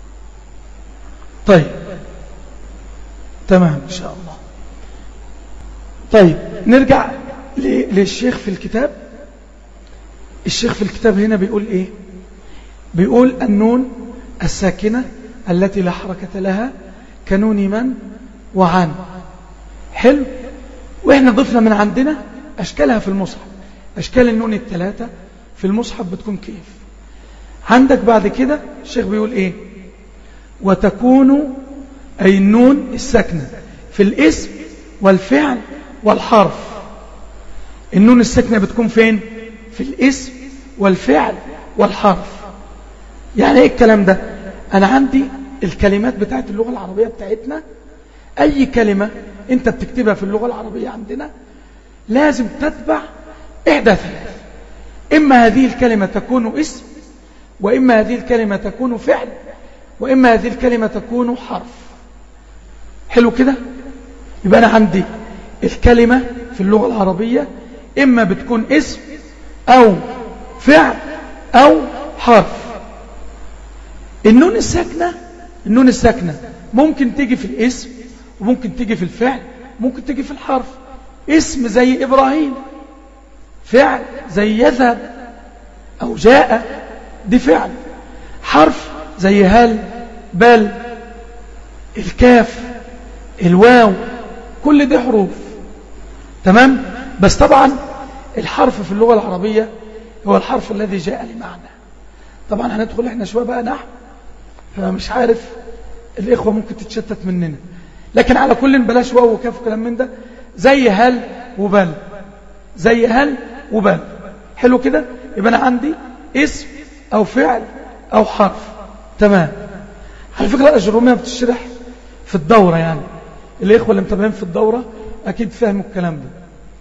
طيب تمام إن شاء الله. طيب نرجع للشيخ في الكتاب. الشيخ في الكتاب هنا بيقول إيه؟ بيقول النون الساكنة التي لا حركة لها كنون من وعن. حلو. وإحنا ضفنا من عندنا أشكالها في المصحف. أشكال النون الثلاثة في المصحف بتكون كيف؟ عندك بعد كده الشيخ بيقول إيه؟ وتكون أي النون الساكنة في الاسم والفعل والحرف. النون الساكنة بتكون فين؟ في الاسم والفعل والحرف. يعني ايه الكلام ده؟ انا عندي الكلمات بتاعت اللغة العربية بتاعتنا، اي كلمة انت بتكتبها في اللغة العربية عندنا لازم تتبع احدى ثلاث: اما هذه الكلمة تكون اسم، واما هذه الكلمة تكون فعل، واما هذه الكلمة تكون حرف. حلو كده. يبقى انا عندي الكلمة في اللغة العربية اما بتكون اسم او فعل او حرف. النون الساكنة ممكن تيجي في الاسم، وممكن تيجي في الفعل، ممكن تيجي في الحرف. اسم زي إبراهيم، فعل زي يذهب أو جاء، دي فعل. حرف زي هل، بل، الكاف، الواو، كل دي حروف. تمام. بس طبعا الحرف في اللغة العربية هو الحرف الذي جاء لمعنى. طبعا هندخل احنا شوية بقى نحو، فمش عارف الإخوة ممكن تتشتت مننا، لكن على كل بلاش واو وكاف وكلام من ده، زي هل وبل، زي هل وبل. حلو كده. يبقى أنا عندي اسم أو فعل أو حرف. تمام. على فكرة الأجرومية بتشرح في الدورة، يعني الإخوة اللي متابعين في الدورة أكيد فهموا الكلام ده.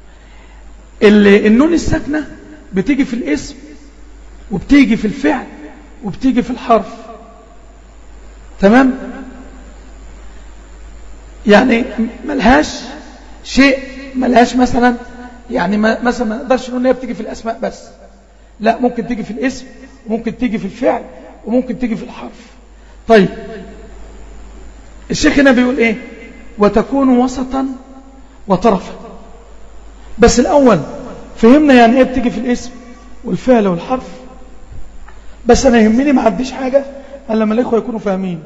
النون الساكنة بتيجي في الاسم وبتيجي في الفعل وبتيجي في الحرف. تمام. يعني ملهاش شيء، ملهاش مثلا، يعني مثلا ما نقدرش نقول ان هي بتيجي في الاسماء بس، لا، ممكن تيجي في الاسم وممكن تيجي في الفعل وممكن تيجي في الحرف. طيب الشيخ هنا بيقول ايه؟ وتكون وسطا وطرفا. بس الاول فهمنا يعني ايه بتيجي في الاسم والفعل والحرف، بس انا يهمني ما عديش حاجه الا لما الاخوه يكونوا فاهمين.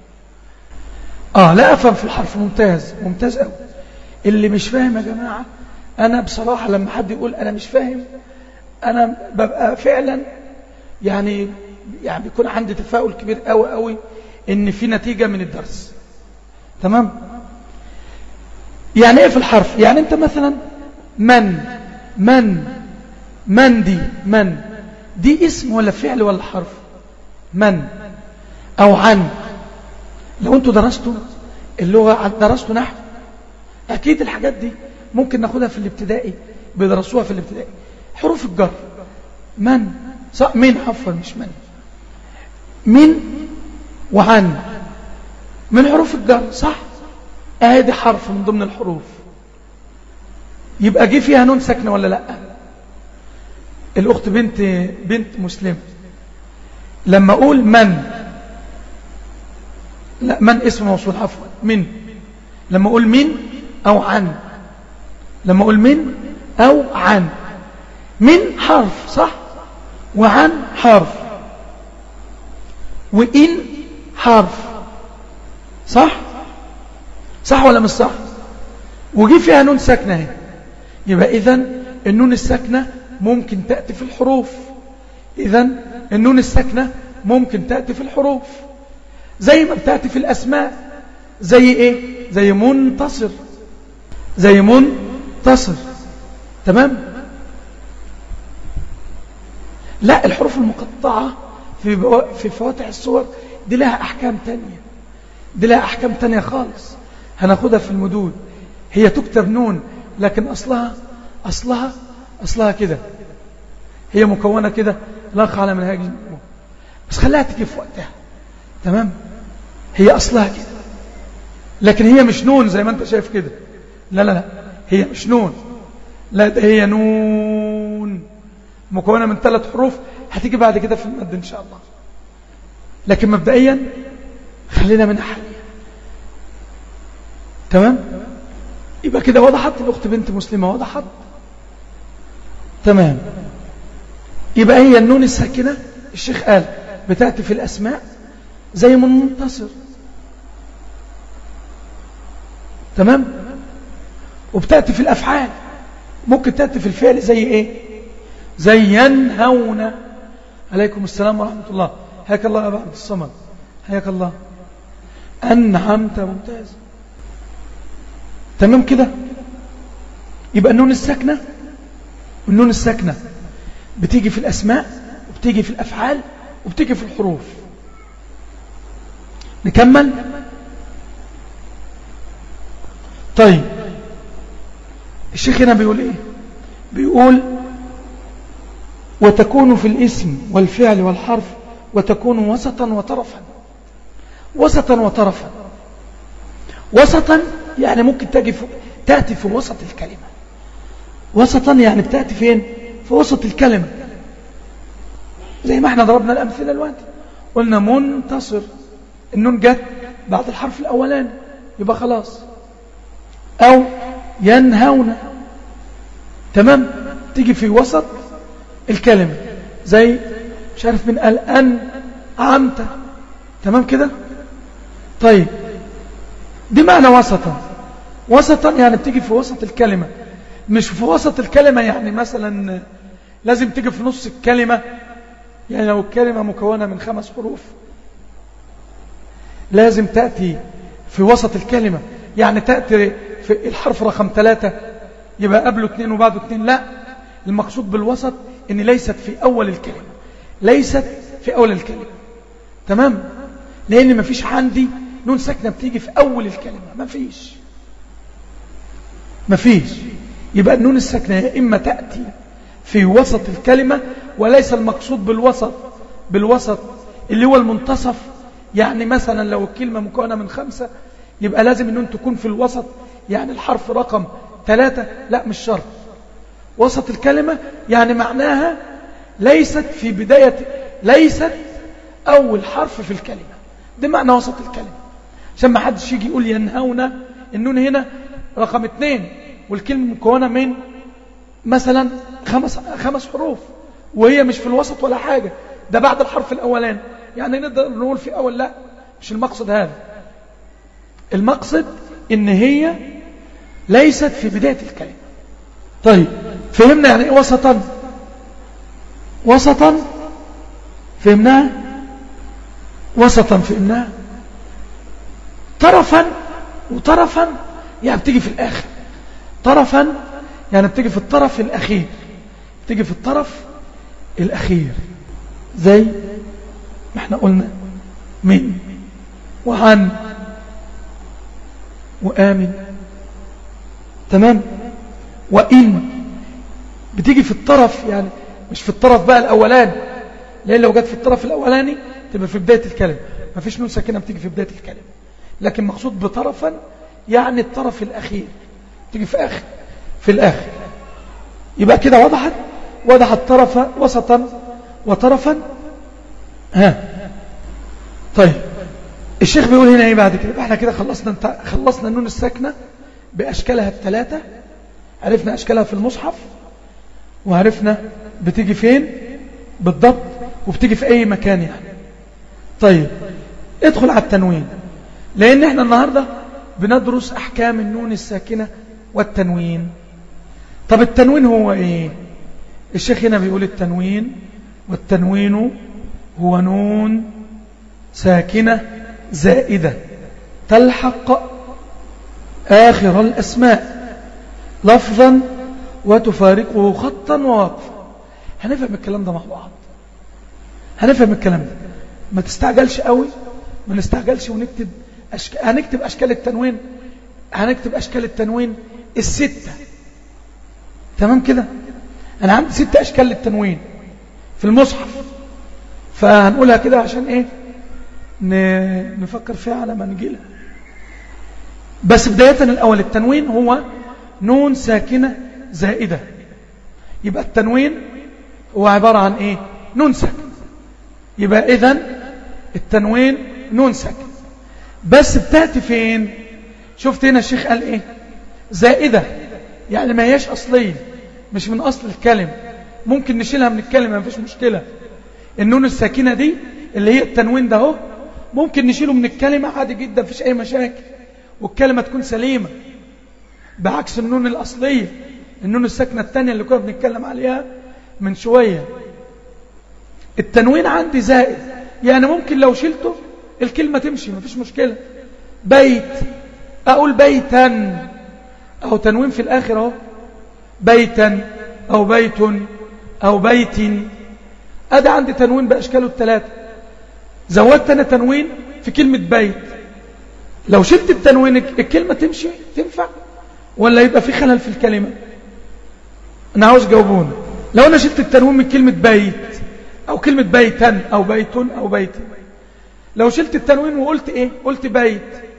لا افهم في الحرف. ممتاز، ممتاز قوي. اللي مش فاهم يا جماعه، انا بصراحه لما حد يقول انا مش فاهم، انا ببقى فعلا يعني بيكون عندي تفاؤل كبير قوي قوي ان في نتيجه من الدرس. تمام. يعني ايه في الحرف؟ يعني انت مثلا من دي اسم ولا فعل ولا حرف؟ من او عن. لو انتوا درستوا اللغة، درستوا نحو، اكيد الحاجات دي ممكن ناخدها في الابتدائي، بيدرسوها في الابتدائي. حروف الجر، من، صح، من، عفوا مش من وعن، من حروف الجر، صح. دي حرف من ضمن الحروف. يبقى جه فيها نون ساكنه ولا لا؟ الاخت بنت مسلم لما اقول من، لا، من اسم موصول، عفوا، من. لما اقول من او عن، لما اقول من او عن، من حرف، صح، وعن حرف، وإن حرف، صح ولا مش صح؟ وجي فيها نون ساكنه اهي. يبقى اذن النون الساكنه ممكن تأتي في الحروف. اذن النون الساكنه ممكن تأتي في الحروف زي ما بتأتي في الأسماء. زي ايه؟ زي منتصر، زي منتصر. تمام. لا، الحروف المقطعة في فواتح الصور دي لها أحكام تانية، دي لها أحكام تانية خالص، هناخدها في المدود. هي تكتب نون لكن أصلها كده، هي مكونة كده، لاقى على منهاج النمو، بس خليها تيجي في وقتها. تمام. هي أصلها كده، لكن هي مش نون زي ما أنت شايف كده. لا، هي مش نون، لا، ده هي نون مكونة من 3 حروف، هتيجي بعد كده في المد إن شاء الله. لكن مبدئيا خلينا من أحلى. تمام. يبقى كده وضحت الأخت بنت مسلمة، وضحت. تمام. يبقى هي النون الساكنة الشيخ قال بتأتي في الأسماء زي منتصر. تمام. وبتأتي في الأفعال، ممكن تأتي في الفعل زي إيه؟ زي ينهون. عليكم السلام ورحمة الله. حياك الله يا أبا عبد الصمد، حياك الله. أنعمت. ممتاز. تمام كده. يبقى النون الساكنة، والنون الساكنة بتيجي في الأسماء وبتيجي في الأفعال وبتيجي في الحروف. نكمل. طيب الشيخ هنا بيقول ايه؟ بيقول وتكون في الاسم والفعل والحرف، وتكون وسطا وطرفا. وسطا وطرفا. وسطا يعني ممكن تأتي في وسط الكلمة. وسطا يعني بتأتي فين؟ في وسط الكلمة، زي ما احنا ضربنا الأمثلة دلوقتي. قلنا منتصر، النون جت بعد الحرف الأولاني، يبقى خلاص. أو ينهون. تمام. تيجي في وسط الكلمة، زي مش عارف من قال أنعمت. تمام كده. طيب دي معنى وسطا. وسطا يعني بتيجي في وسط الكلمة، مش في وسط الكلمة، يعني مثلا لازم تيجي في نص الكلمة. يعني لو الكلمة مكونة من 5 حروف لازم تأتي في وسط الكلمة، يعني تأتي في الحرف رقم 3 يبقى قبله 2 وبعده 2. لا، المقصود بالوسط ان ليست في اول الكلمة، ليست في اول الكلمة. تمام؟ لان مفيش عندي نون ساكنة بتيجي في اول الكلمة، مفيش. يبقى النون الساكنة يا اما تأتي في وسط الكلمة، وليس المقصود بالوسط اللي هو المنتصف. يعني مثلا لو الكلمة مكونة من 5 يبقى لازم النون تكون في الوسط، يعني الحرف رقم 3. لا، مش شرط. وسط الكلمة يعني معناها ليست في بداية، ليست أول حرف في الكلمة. ده معنى وسط الكلمة، عشان ما حدش يجي يقول ينهونا النون هنا رقم 2 والكلمة مكونة من مثلا 5 حروف وهي مش في الوسط ولا حاجة، ده بعد الحرف الأولاني. يعني نقدر نقول في أول؟ لا، مش المقصد هذا. المقصد إن هي ليست في بداية الكلمة. طيب، فهمنا يعني إيه وسطا؟ وسطا فهمناها. وسطا فهمناها. طرفا، وطرفا يعني بتيجي في الآخر. طرفا يعني بتيجي في الطرف الأخير، بتيجي في الطرف الأخير، زي ما احنا قلنا من وعن وآمن. تمام؟ وإن بتيجي في الطرف، يعني مش في الطرف بقى الأولاني، لأن لو جت في الطرف الأولاني تبقى في بداية الكلمة، ما فيش نون ساكنة بتيجي في بداية الكلمة. لكن مقصود بطرفا يعني الطرف الأخير، تيجي في الآخر. يبقى كده وضحت طرفا وسطا وطرفا. طيب، الشيخ بيقول هنا ايه بعد كده؟ احنا كده خلصنا النون الساكنة بأشكالها ال3. عرفنا أشكالها في المصحف، وعرفنا بتيجي فين بالضبط، وبتيجي في أي مكان يعني. طيب، ادخل على التنوين، لأن احنا النهاردة بندرس أحكام النون الساكنة والتنوين. طب التنوين هو ايه؟ الشيخ هنا بيقول التنوين، والتنوين هو نون ساكنة زائدة تلحق آخر الأسماء لفظا وتفارقه خطا ووقفا. هنفهم الكلام ده مع بعض، هنفهم الكلام ده. ما تستعجلش قوي، ما نستعجلش ونكتب هنكتب أشكال التنوين، هنكتب أشكال التنوين ال6. تمام كده؟ أنا عندي 6 أشكال للتنوين في المصحف، فهنقولها كده عشان إيه نفكر فيها على ما نجيلها. بس بداية الأول، التنوين هو نون ساكنة زائدة. يبقى التنوين هو عبارة عن إيه؟ نون ساكنة. يبقى إذن التنوين نون ساكنة، بس بتأتي فين؟ شفت هنا الشيخ قال إيه؟ زائدة، يعني ما هياش أصلية، مش من أصل الكلمة، ممكن نشيلها من الكلمة، ما فيش مشكلة. النون الساكنة دي اللي هي التنوين ده هو ممكن نشيله من الكلمة عادي جدا، فيش أي مشاكل، والكلمة تكون سليمة، بعكس النون الأصلية، النون الساكنة الثانية اللي كنا بنتكلم عليها من شوية. التنوين عندي زائد، يعني ممكن لو شلته الكلمة تمشي، ما فيش مشكلة. بيت، أقول بيتا، أو تنوين في الآخر أهو، بيتا أو بيت أو بيت. أدي عندي تنوين بأشكاله ال3. زودت أنا تنوين في كلمة بيت، لو شلت التنوين الكلمة تمشي، تنفع ولا يبقى في خلل في الكلمة؟ أنا عاوز جاوبوني. لو أنا شلت التنوين من كلمة بيت أو كلمة بيتا أو بيت أو بيت، لو شلت التنوين وقلت إيه؟ قلت بيت،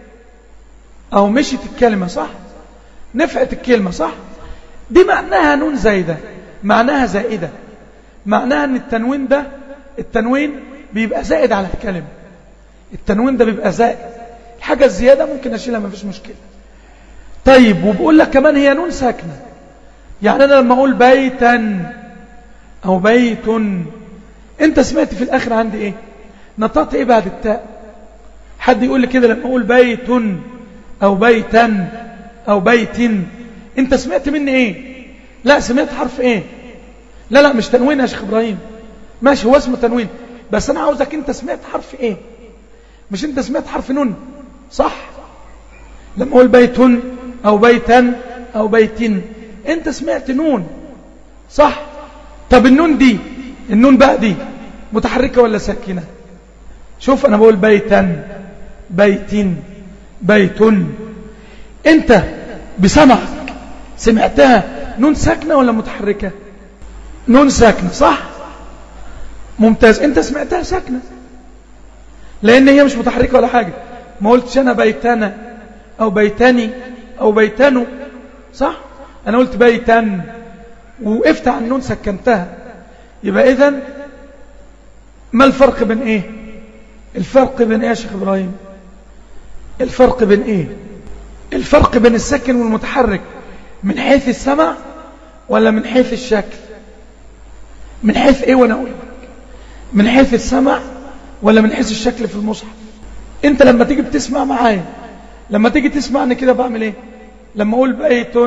أو مشيت الكلمة صح؟ نفعت الكلمة صح؟ دي معناها نون زايدة، معناها زائدة، معناها أن التنوين بيبقى زائد على الكلمة. التنوين ده بيبقى زائد، الحاجة الزيادة ممكن أشيلها، ما فيش مشكلة. طيب، وبقول لك كمان هي نون ساكنة، يعني أنا لما أقول بيتا أو بيت، أنت سمعت في الآخر عندي إيه؟ نطقت إيه بعد التاء؟ حد يقول لي كده، لما أقول بيت أو بيتا أو بيت، أنت سمعت مني إيه؟ لا سمعت حرف ايه؟ لا مش تنوين يا شيخ ابراهيم، ماشي هو اسمه تنوين، بس انا عاوزك انت سمعت حرف ايه؟ مش انت سمعت حرف نون صح؟ لما اقول بيت او بيتا او بيتين انت سمعت نون صح؟ طب النون دي، النون بقى دي متحركة ولا ساكنة؟ شوف انا بقول بيتا بيتين بيت، انت بسمعك سمعتها نون ساكنة ولا متحركة؟ نون ساكنة صح؟ ممتاز، انت سمعتها ساكنة لان هي مش متحركة ولا حاجة. ما قلتش انا بيتنا او بيتني او بيتنو صح؟ انا قلت بيتن وقفت على النون سكنتها. يبقى اذن ما الفرق بين ايه؟ الفرق بين ايه يا شيخ ابراهيم؟ الفرق بين ايه؟ الفرق بين الساكن والمتحرك من حيث السمع ولا من حيث الشكل؟ من حيث ايه وانا اقول لك؟ من حيث السمع ولا من حيث الشكل في المصحف؟ انت لما تيجي بتسمع معايا، لما تيجي تسمعني كده بعمل ايه؟ لما اقول بيت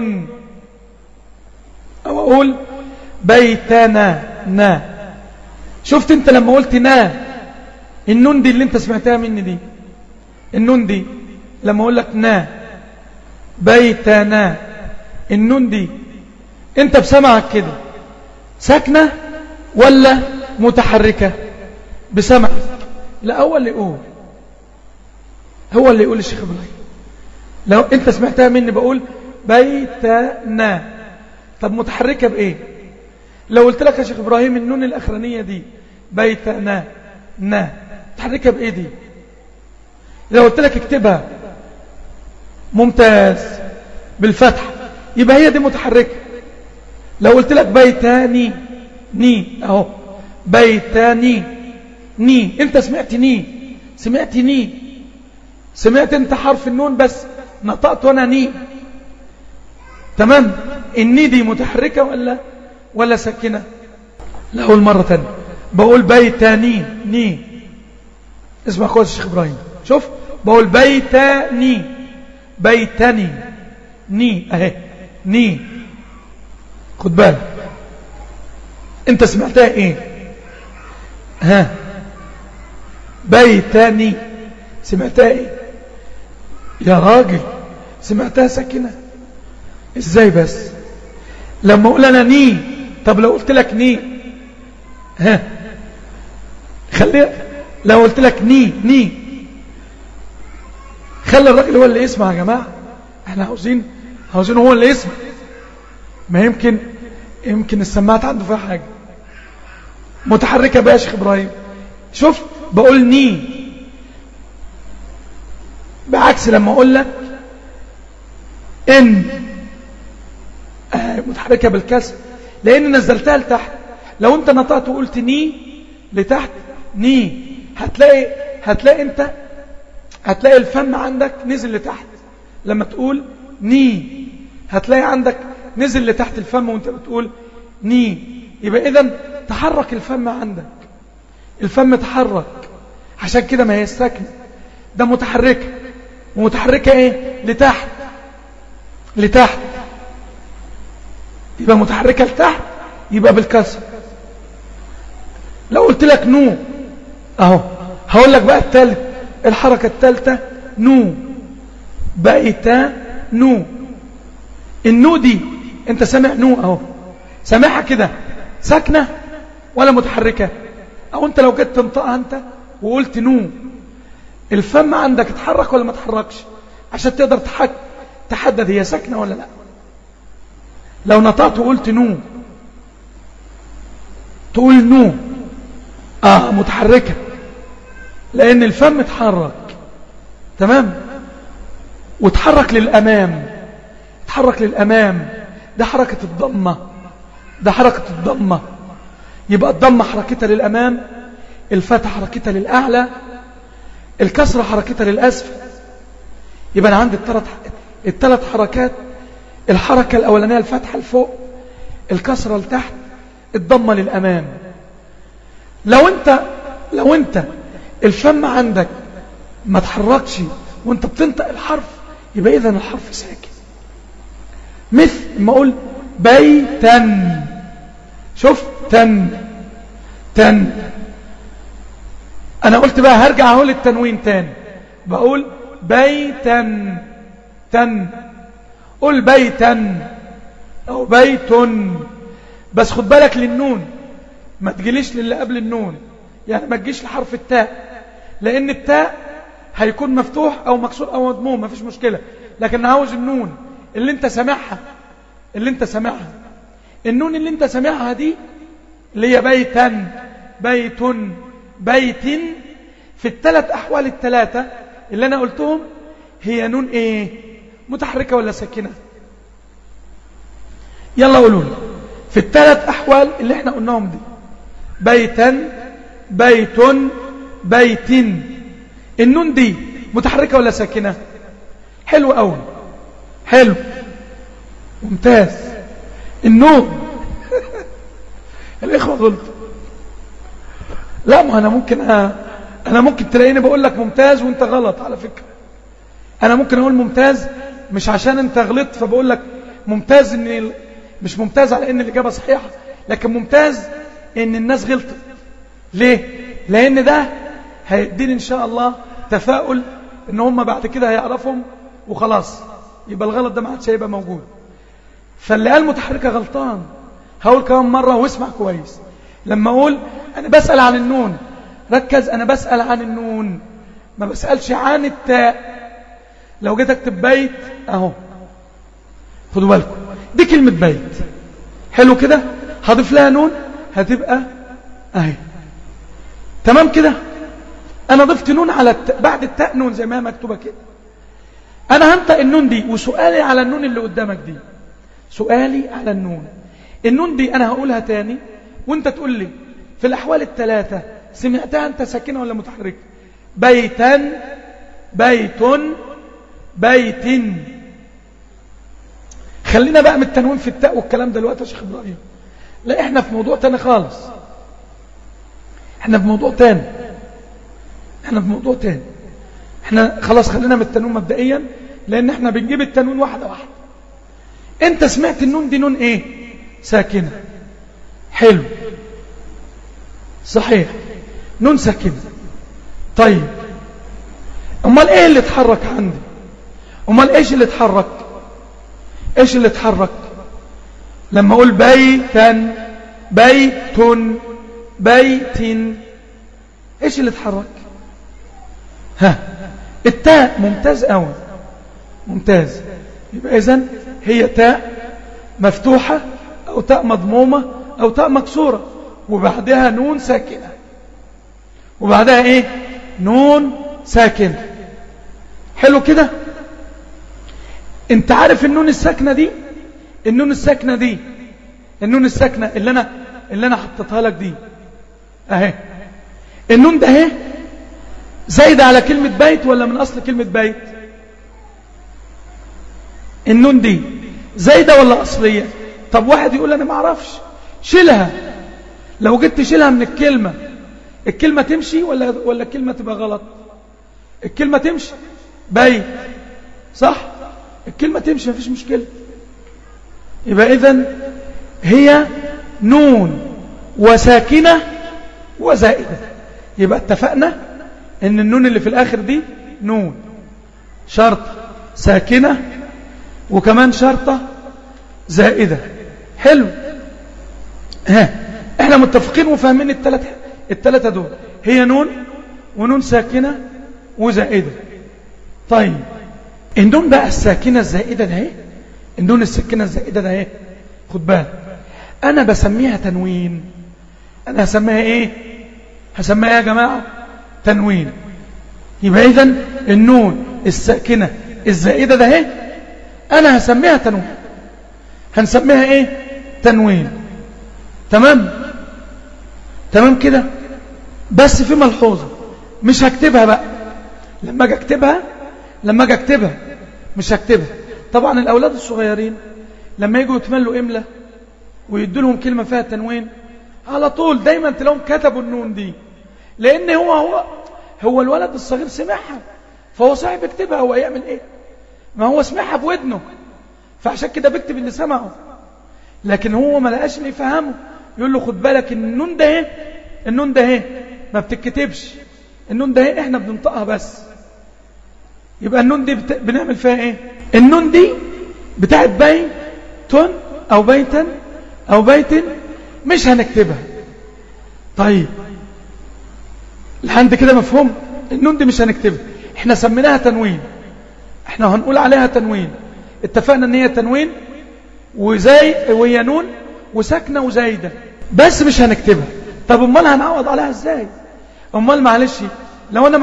او اقول بيتنا نا، شفت انت لما قلت نا النون دي اللي انت سمعتها مني دي، النون دي لما اقول لك نا بيتنا، النون دي انت بسمعك كده ساكنة ولا متحركة؟ بسمعك. لا هو اللي يقول، هو اللي يقول الشيخ ابراهيم. لو انت سمعتها مني بقول بيتنا، طب متحركة بايه؟ لو قلت لك يا شيخ ابراهيم النون الاخرانية دي بيتنا نا متحركة بايه دي؟ لو قلت لك اكتبها ممتاز بالفتح يبقى هي دي متحركة. لو قلت لك بيتاني ني اهو بيتاني ني، انت سمعت ني، سمعت ني، سمعت انت حرف النون بس نطقت وانا ني، تمام؟ الني دي متحركة ولا ساكنة؟ لا اقول مرة تانية بقول بيتاني ني، اسمع كويس الشيخ ابراهيم، شوف بقول بيتاني بيتني ني اهي ني، خد بالك انت سمعتها ايه؟ ها بيتني سمعتها ايه يا راجل؟ سمعتها ساكنة ازاي بس؟ لما اقول انا ني، طب لو قلت لك ني ها خلي، لو قلت لك ني خلي الراجل هو اللي يسمع يا جماعة، احنا عاوزين هو اللي يسمع، ما يمكن السماعات عنده فيها حاجة متحركة بقى يا شيخ ابراهيم. شوف بقول ني، بعكس لما اقول لك ان متحركة بالكسر لان نزلتها لتحت. لو انت نطقت وقلت ني لتحت ني هتلاقي الفم عندك نزل لتحت. لما تقول ني هتلاقي عندك نزل لتحت الفم وانت بتقول ني، يبقى اذن تحرك الفم عندك، الفم تحرك، عشان كده ما هي الساكنة ده متحركة، ومتحركة ايه؟ لتحت يبقى متحركة لتحت يبقى بالكسر. لو قلت لك نو اهو هقول لك بقى الثالث، الحركة الثالثة نو بقيتا نو، النو دي انت سامع نو اهو، سامعها كده ساكنة ولا متحركة؟ او انت لو جيت تنطقها انت وقلت نو الفم عندك اتحرك ولا ما اتحركش عشان تقدر تحدد هي ساكنة ولا لا؟ لو نطقت وقلت نو تقول نو متحركة لان الفم اتحرك، تمام؟ وتحرك للامام، تحرك للامام، ده حركة الضمة، ده حركة الضمة. يبقى الضمة حركتها للامام، الفتح حركتها للاعلى، الكسرة حركتها للاسفل. يبقى انا عندي الثلاث حركات، الحركة الاولانية الفتحة لفوق، الكسرة لتحت، الضمة للامام. لو انت الفم عندك ما تحركش وانت بتنطق الحرف يبقى اذا الحرف ساكن. مثل ما اقول بيتا. شوف تن انا قلت بقى هرجع اقول التنوين تاني، بقول بيتا تن، قول بيتا او بيت، بس خد بالك للنون، ما تجيليش للي قبل النون، يعني ما تجيش لحرف التاء، لان التاء هيكون مفتوح او مكسور او مضموم، ما فيش مشكلة، لكن عاوز النون اللي انت سامعها، النون اللي انت سامعها دي اللي هي بيتا بيت بيت، في الثلاث احوال الثلاثة اللي انا قلتهم هي نون ايه؟ متحركة ولا ساكنة؟ يلا قولوا لي في الثلاث احوال اللي احنا قلناهم دي، بيتا بيت بيت، النون دي متحركة ولا ساكنة؟ حلو قوي، حلو ممتاز. النون الاخوة غلط، لا ما انا ممكن تلاقيني بقول لك ممتاز وانت غلط على فكرة. انا ممكن اقول ممتاز مش عشان انت غلطت فبقول لك ممتاز، ان مش ممتاز على ان الاجابة صحيحة، لكن ممتاز ان الناس غلطت. ليه؟ لان ده هيديني ان شاء الله تفاؤل ان هم بعد كده هيعرفهم وخلاص، يبقى الغلط ده ما عادش هيبقى موجود. فاللي قال متحركة غلطان. هقول كمان مرة واسمع كويس، لما اقول انا بسأل عن النون، ركز، انا بسأل عن النون ما بسألش عن التاء. لو جيت اكتب بيت اهو، خدوا بالكم دي كلمة بيت، حلو كده، هضيف لها نون هتبقى اهي، تمام كده. انا ضفت نون على بعد التاء نون زي ما هي مكتوبة كده. انا هنطق النون دي، وسؤالي على النون اللي قدامك دي، سؤالي على النون دي انا هقولها تاني وانت تقول لي في الاحوال الثلاثة سمعتها انت ساكنة ولا متحركة؟ بيتا بيت بيت. خلينا بقى من التنوين في التاء والكلام ده دلوقتي يا شيخ ابراهيم، لا احنا في موضوع تاني خالص، احنا في موضوع تاني، احنا خلاص خلينا من التنوين مبدئيا، لان احنا بنجيب التنوين واحدة واحدة. انت سمعت النون دي نون ايه؟ ساكنة، حلو صحيح، نون ساكنة. طيب امال ايه اللي اتحرك عندي؟ امال ايش اللي اتحرك لما اقول بيتا بيت بيت؟ ايش اللي اتحرك؟ التاء. ممتاز قوي، ممتاز. يبقى اذن هي تاء مفتوحة او تاء مضمومة او تاء مكسورة وبعدها نون ساكنة، وبعدها ايه؟ نون ساكنة. حلو كده. انت عارف النون الساكنة دي اللي انا حطيتها لك دي اهي، النون ده اهي زايدة على كلمة بيت ولا من اصل كلمة بيت؟ النون دي زايدة ولا اصلية؟ طب واحد يقول انا ما اعرفش، شيلها. لو جيت تشيلها من الكلمة تمشي ولا الكلمة تبقى غلط؟ الكلمة تمشي، بيت صح، الكلمة تمشي مفيش مشكلة. يبقى إذن هي نون وساكنة وزائدة. يبقى اتفقنا ان النون اللي في الاخر دي نون شرطة ساكنة وكمان شرطة زائدة. حلو. احنا متفقين وفاهمين الثلاثة دول، هي نون ونون ساكنة وزائدة. طيب النون بقى الساكنة الزائدة ده اهي، النون الساكنة الزائدة ده اهي، خد بالك انا بسميها تنوين. انا هسميها ايه؟ هسميها يا جماعة تنوين. يبقى اذن النون الساكنة الزائدة ده اهي انا هسميها تنوين، هنسميها ايه؟ تنوين. تمام كده. بس في ملحوظة، مش هكتبها بقى لما اجي اكتبها مش هكتبها. طبعا الاولاد الصغيرين لما يجوا يتملوا املا ويدوا لهم كلمة فيها تنوين على طول دايما تلاقيهم كتبوا النون دي، لان هو الولد الصغير سمعها فهو صاحب يكتبها. هو يعمل ايه؟ ما هو سمعها بودنه، فعشان كده بيكتب اللي سمعه. لكن هو ما لقاش اللي يفهمه، يقول له خد بالك النون ده ايه، النون ده ايه ما بتتكتبش، النون ده ايه احنا بننطقها بس. يبقى النون دي بنعمل فيها ايه؟ النون دي بتاعت بيت او بيتا او بيت مش هنكتبها. طيب لحد كده مفهوم؟ النون دي مش هنكتبها، احنا سميناها تنوين، احنا هنقول عليها تنوين، اتفقنا ان هي تنوين وهي نون وساكنه وزايده، بس مش هنكتبها. طب امال هنعوض عليها ازاي؟ امال معلش لو انا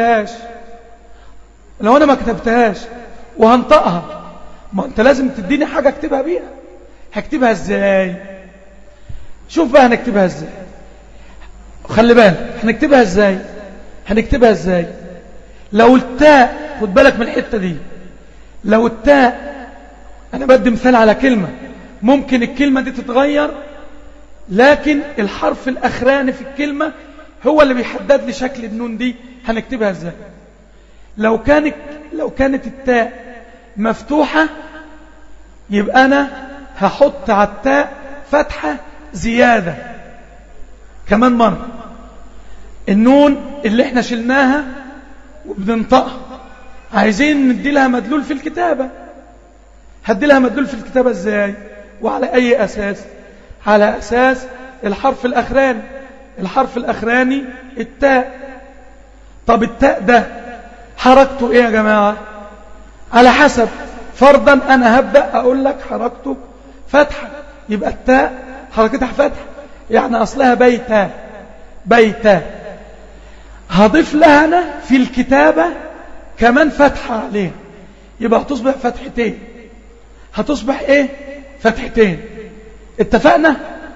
ما كتبتهاش وهنطقها، ما انت لازم تديني حاجه اكتبها بيها. هكتبها ازاي؟ شوف بقى هنكتبها ازاي، خلي بالك هنكتبها ازاي. لو التاء، خد بالك من الحته دي، لو التاء، انا بدي مثال على كلمه ممكن الكلمه دي تتغير، لكن الحرف الاخراني في الكلمه هو اللي بيحدد لي شكل النون دي هنكتبها ازاي. لو كانت التاء مفتوحه، يبقى انا هحط على التاء فتحه زياده. كمان مره، النون اللي احنا شلناها وبننطقها عايزين ندي لها مدلول في الكتابه، هدي لها مدلول في الكتابه ازاي وعلى اي اساس؟ على اساس الحرف الاخراني التاء. طب التاء ده حركته ايه يا جماعه؟ على حسب، فرضا انا هبدا اقول لك حركته فتحه، يبقى التاء حركتها فتحه، يعني اصلها بيتا. هضيف لها انا في الكتابه كمان فتحه عليه، يبقى هتصبح فتحتين. هتصبح ايه؟ فتحتين. اتفقنا؟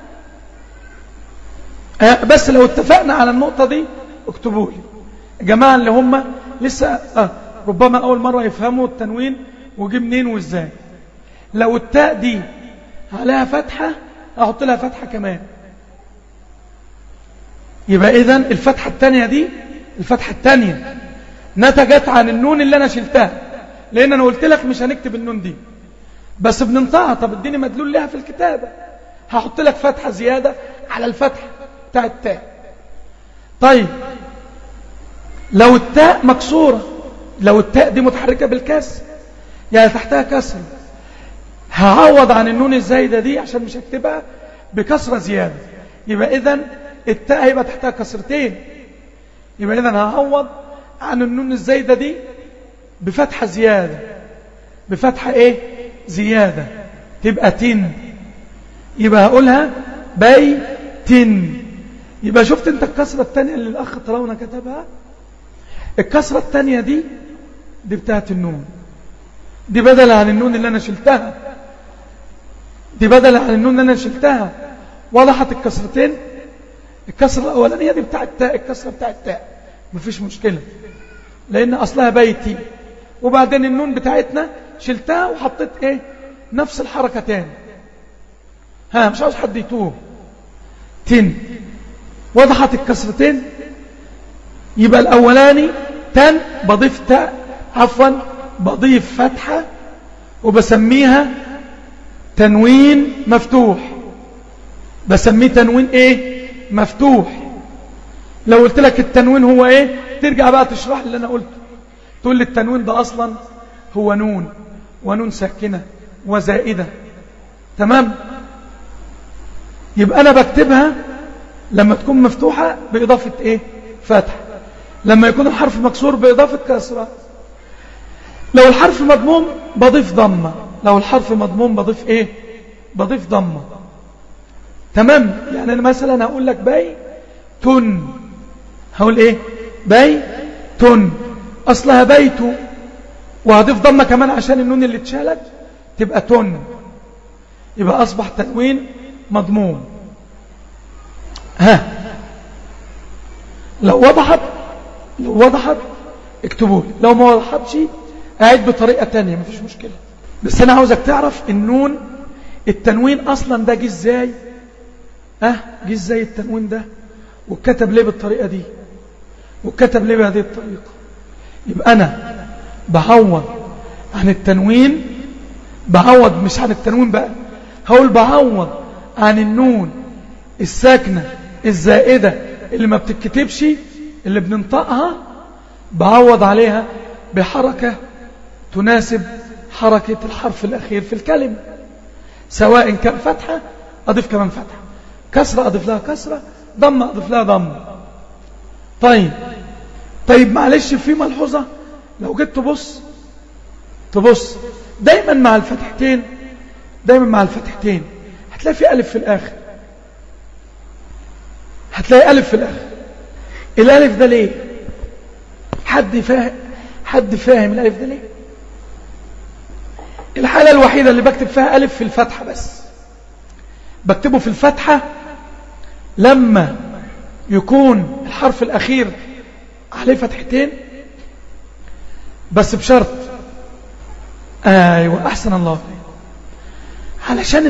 بس لو اتفقنا على النقطه دي اكتبوا لي الجماعه اللي هم لسه ربما اول مره يفهموا التنوين وجي منين وازاي. لو التاء دي عليها فتحه احط لها فتحه كمان، يبقى اذا الفتحه الثانيه نتجت عن النون اللي انا شلتها، لان انا قلت لك مش هنكتب النون دي بس بننطقها. طب اديني مدلول لها في الكتابه، هحط لك فتحه زياده على الفتحه بتاع التاء. طيب لو التاء مكسوره، لو التاء دي متحركه بالكسر يعني تحتها كسر، هعوض عن النون الزايده دي عشان مش هكتبها بكسره زياده، يبقى اذا التاء هيبقى تحتها كسرتين، يبقى اذا هعوض عن النون الزايده دي بفتحه زياده، بفتحه ايه زياده، تبقى تن، يبقى هقولها بيتن. يبقى شفت انت الكسره الثانيه اللي الاخ طلعنا كتبها؟ الكسره الثانيه دي بتاعت النون، دي بدل عن النون اللي انا شلتها، وضحت الكسرتين. الكسره الاولانيه دي بتاعت التاء، الكسره بتاعت التاء مفيش مشكله لان اصلها بيتي، وبعدين النون بتاعتنا شلتها وحطيت ايه نفس الحركه تاني. مش عاوز حد يتوه. تن، وضحت الكسرتين. يبقى الاولاني تن بضيف تاء، بضيف فتحه وبسميها تنوين مفتوح، بسميه تنوين ايه مفتوح. لو قلت لك التنوين هو ايه، ترجع بقى تشرح اللي انا قلته، تقول لي التنوين ده اصلا هو نون ونون ساكنه وزائده. تمام؟ يبقى انا بكتبها لما تكون مفتوحه باضافه ايه فتح، لما يكون الحرف مكسور باضافه كسره، لو الحرف مضموم بضيف ضمه، لو الحرف مضموم بضيف ايه بضيف ضمه. تمام؟ يعني انا مثلا هقول لك بيتن، هقول ايه بيتن، اصلها بيت، وهضيف ضمه كمان عشان النون اللي اتشالت تبقى تن، يبقى اصبح تنوين مضموم. لو وضحت اكتبوا لي، لو ما وضحتش اعيد بطريقه تانية مفيش مشكله. بس انا عاوزك تعرف النون التنوين اصلا ده جه ازاي، جه ازاي التنوين ده، واتكتب ليه بالطريقه دي، واتكتب ليه بهذه الطريقه. يبقى انا بعوض عن التنوين، بعوض مش عن التنوين بقى، هقول بعوض عن النون الساكنة الزائدة اللي ما بتتكتبش اللي بننطقها، بعوض عليها بحركة تناسب حركة الحرف الأخير في الكلمة، سواء كان فتحة أضيف كمان فتحة، كسرة أضيف لها كسرة، ضمة أضيف لها ضمة. طيب معلش في ملحوظة، لو جيت تبص دايما مع الفتحتين هتلاقي في ألف في الآخر، الألف ده ليه؟ حد فاهم الألف ده ليه؟ الحالة الوحيدة اللي بكتب فيها ألف في الفتحة بس، بكتبه في الفتحة لما يكون الحرف الأخير عليه فتحتين بس بشرط، أيوة أحسن الله، علشان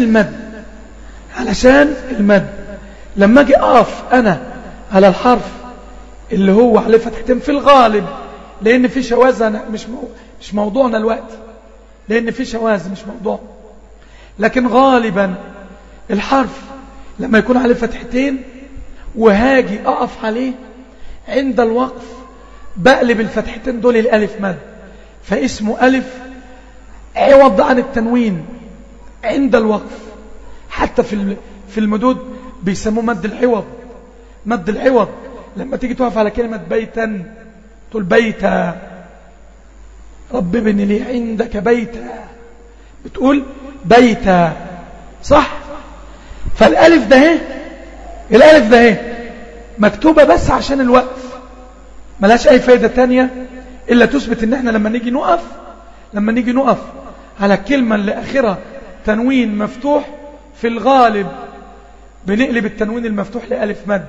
المد لما أجي أقف أنا على الحرف اللي هو عليه فتحتين في الغالب، لأن في شواذ، أنا مش موضوعنا الوقت، لأن في شواذ مش موضوع، لكن غالبا الحرف لما يكون عليه فتحتين وهاجي أقف عليه عند الوقف بقلب الفتحتين دول الألف مد، فاسمه ألف عوض عن التنوين عند الوقف. حتى في المدود بيسموه مد العوض. لما تيجي تقف على كلمة بيتا تقول بيتا، رب ابن لي عندك بيتا، بتقول بيتا، صح؟ فالألف ده مكتوبة بس عشان الوقف، ملاش أي فايدة تانية إلا تثبت إن احنا لما نيجي نقف على الكلمة اللي آخرها تنوين مفتوح في الغالب بنقلب التنوين المفتوح لألف مد،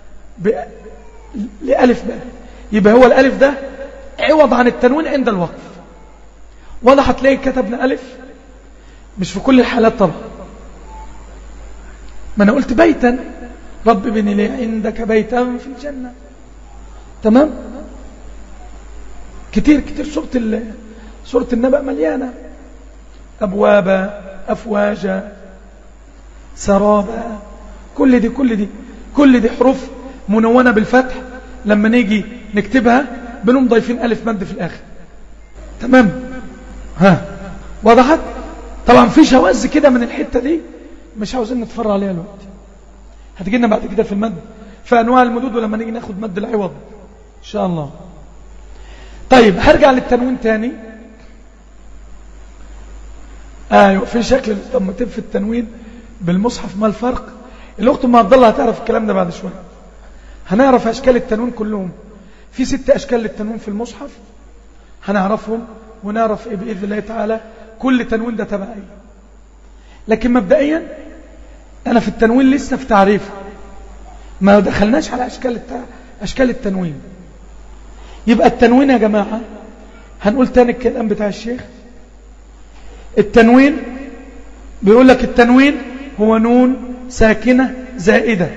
يبقى هو الألف ده عوض عن التنوين عند الوقف. ولا هتلاقي كتبنا ألف، مش في كل الحالات طبعا، ما أنا قلت بيتا، رب ابن لي عندك بيتا في الجنة، تمام؟ كتير سورة النبأ مليانة أبوابا أفواجا سرابا، كل دي حروف منونة بالفتح، لما نيجي نكتبها بنقوم ضايفين ألف مد في الآخر، تمام؟ وضحت؟ طبعا في شواذ كده من الحتة دي مش عاوزين نتفرع عليها الوقت، هتجينا بعد كده في المد في أنواع المدود، ولما نيجي ناخد مد العوض إن شاء الله. طيب هرجع للتنوين تاني. أيوة، في شكل ضمتين في التنوين بالمصحف، ما الفرق؟ الأخت أم عبد الله هتعرف الكلام ده بعد شوية. هنعرف أشكال التنوين كلهم، في 6 أشكال للتنوين في المصحف هنعرفهم، ونعرف بإذن الله تعالى كل تنوين ده تبع ايه. لكن مبدئيا أنا في التنوين لسه في تعريفه، ما دخلناش على أشكال التنوين. يبقى التنوين يا جماعة هنقول تاني الكلام بتاع الشيخ. التنوين بيقول لك التنوين هو نون ساكنة زائدة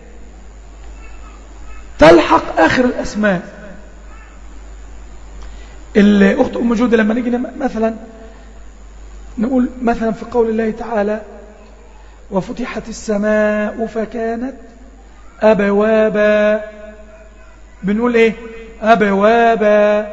تلحق آخر الأسماء. الأخت أم جودة لما نيجي مثلا نقول مثلا في قول الله تعالى وفتحت السماء فكانت أبوابا، بنقول إيه؟ أبوابا،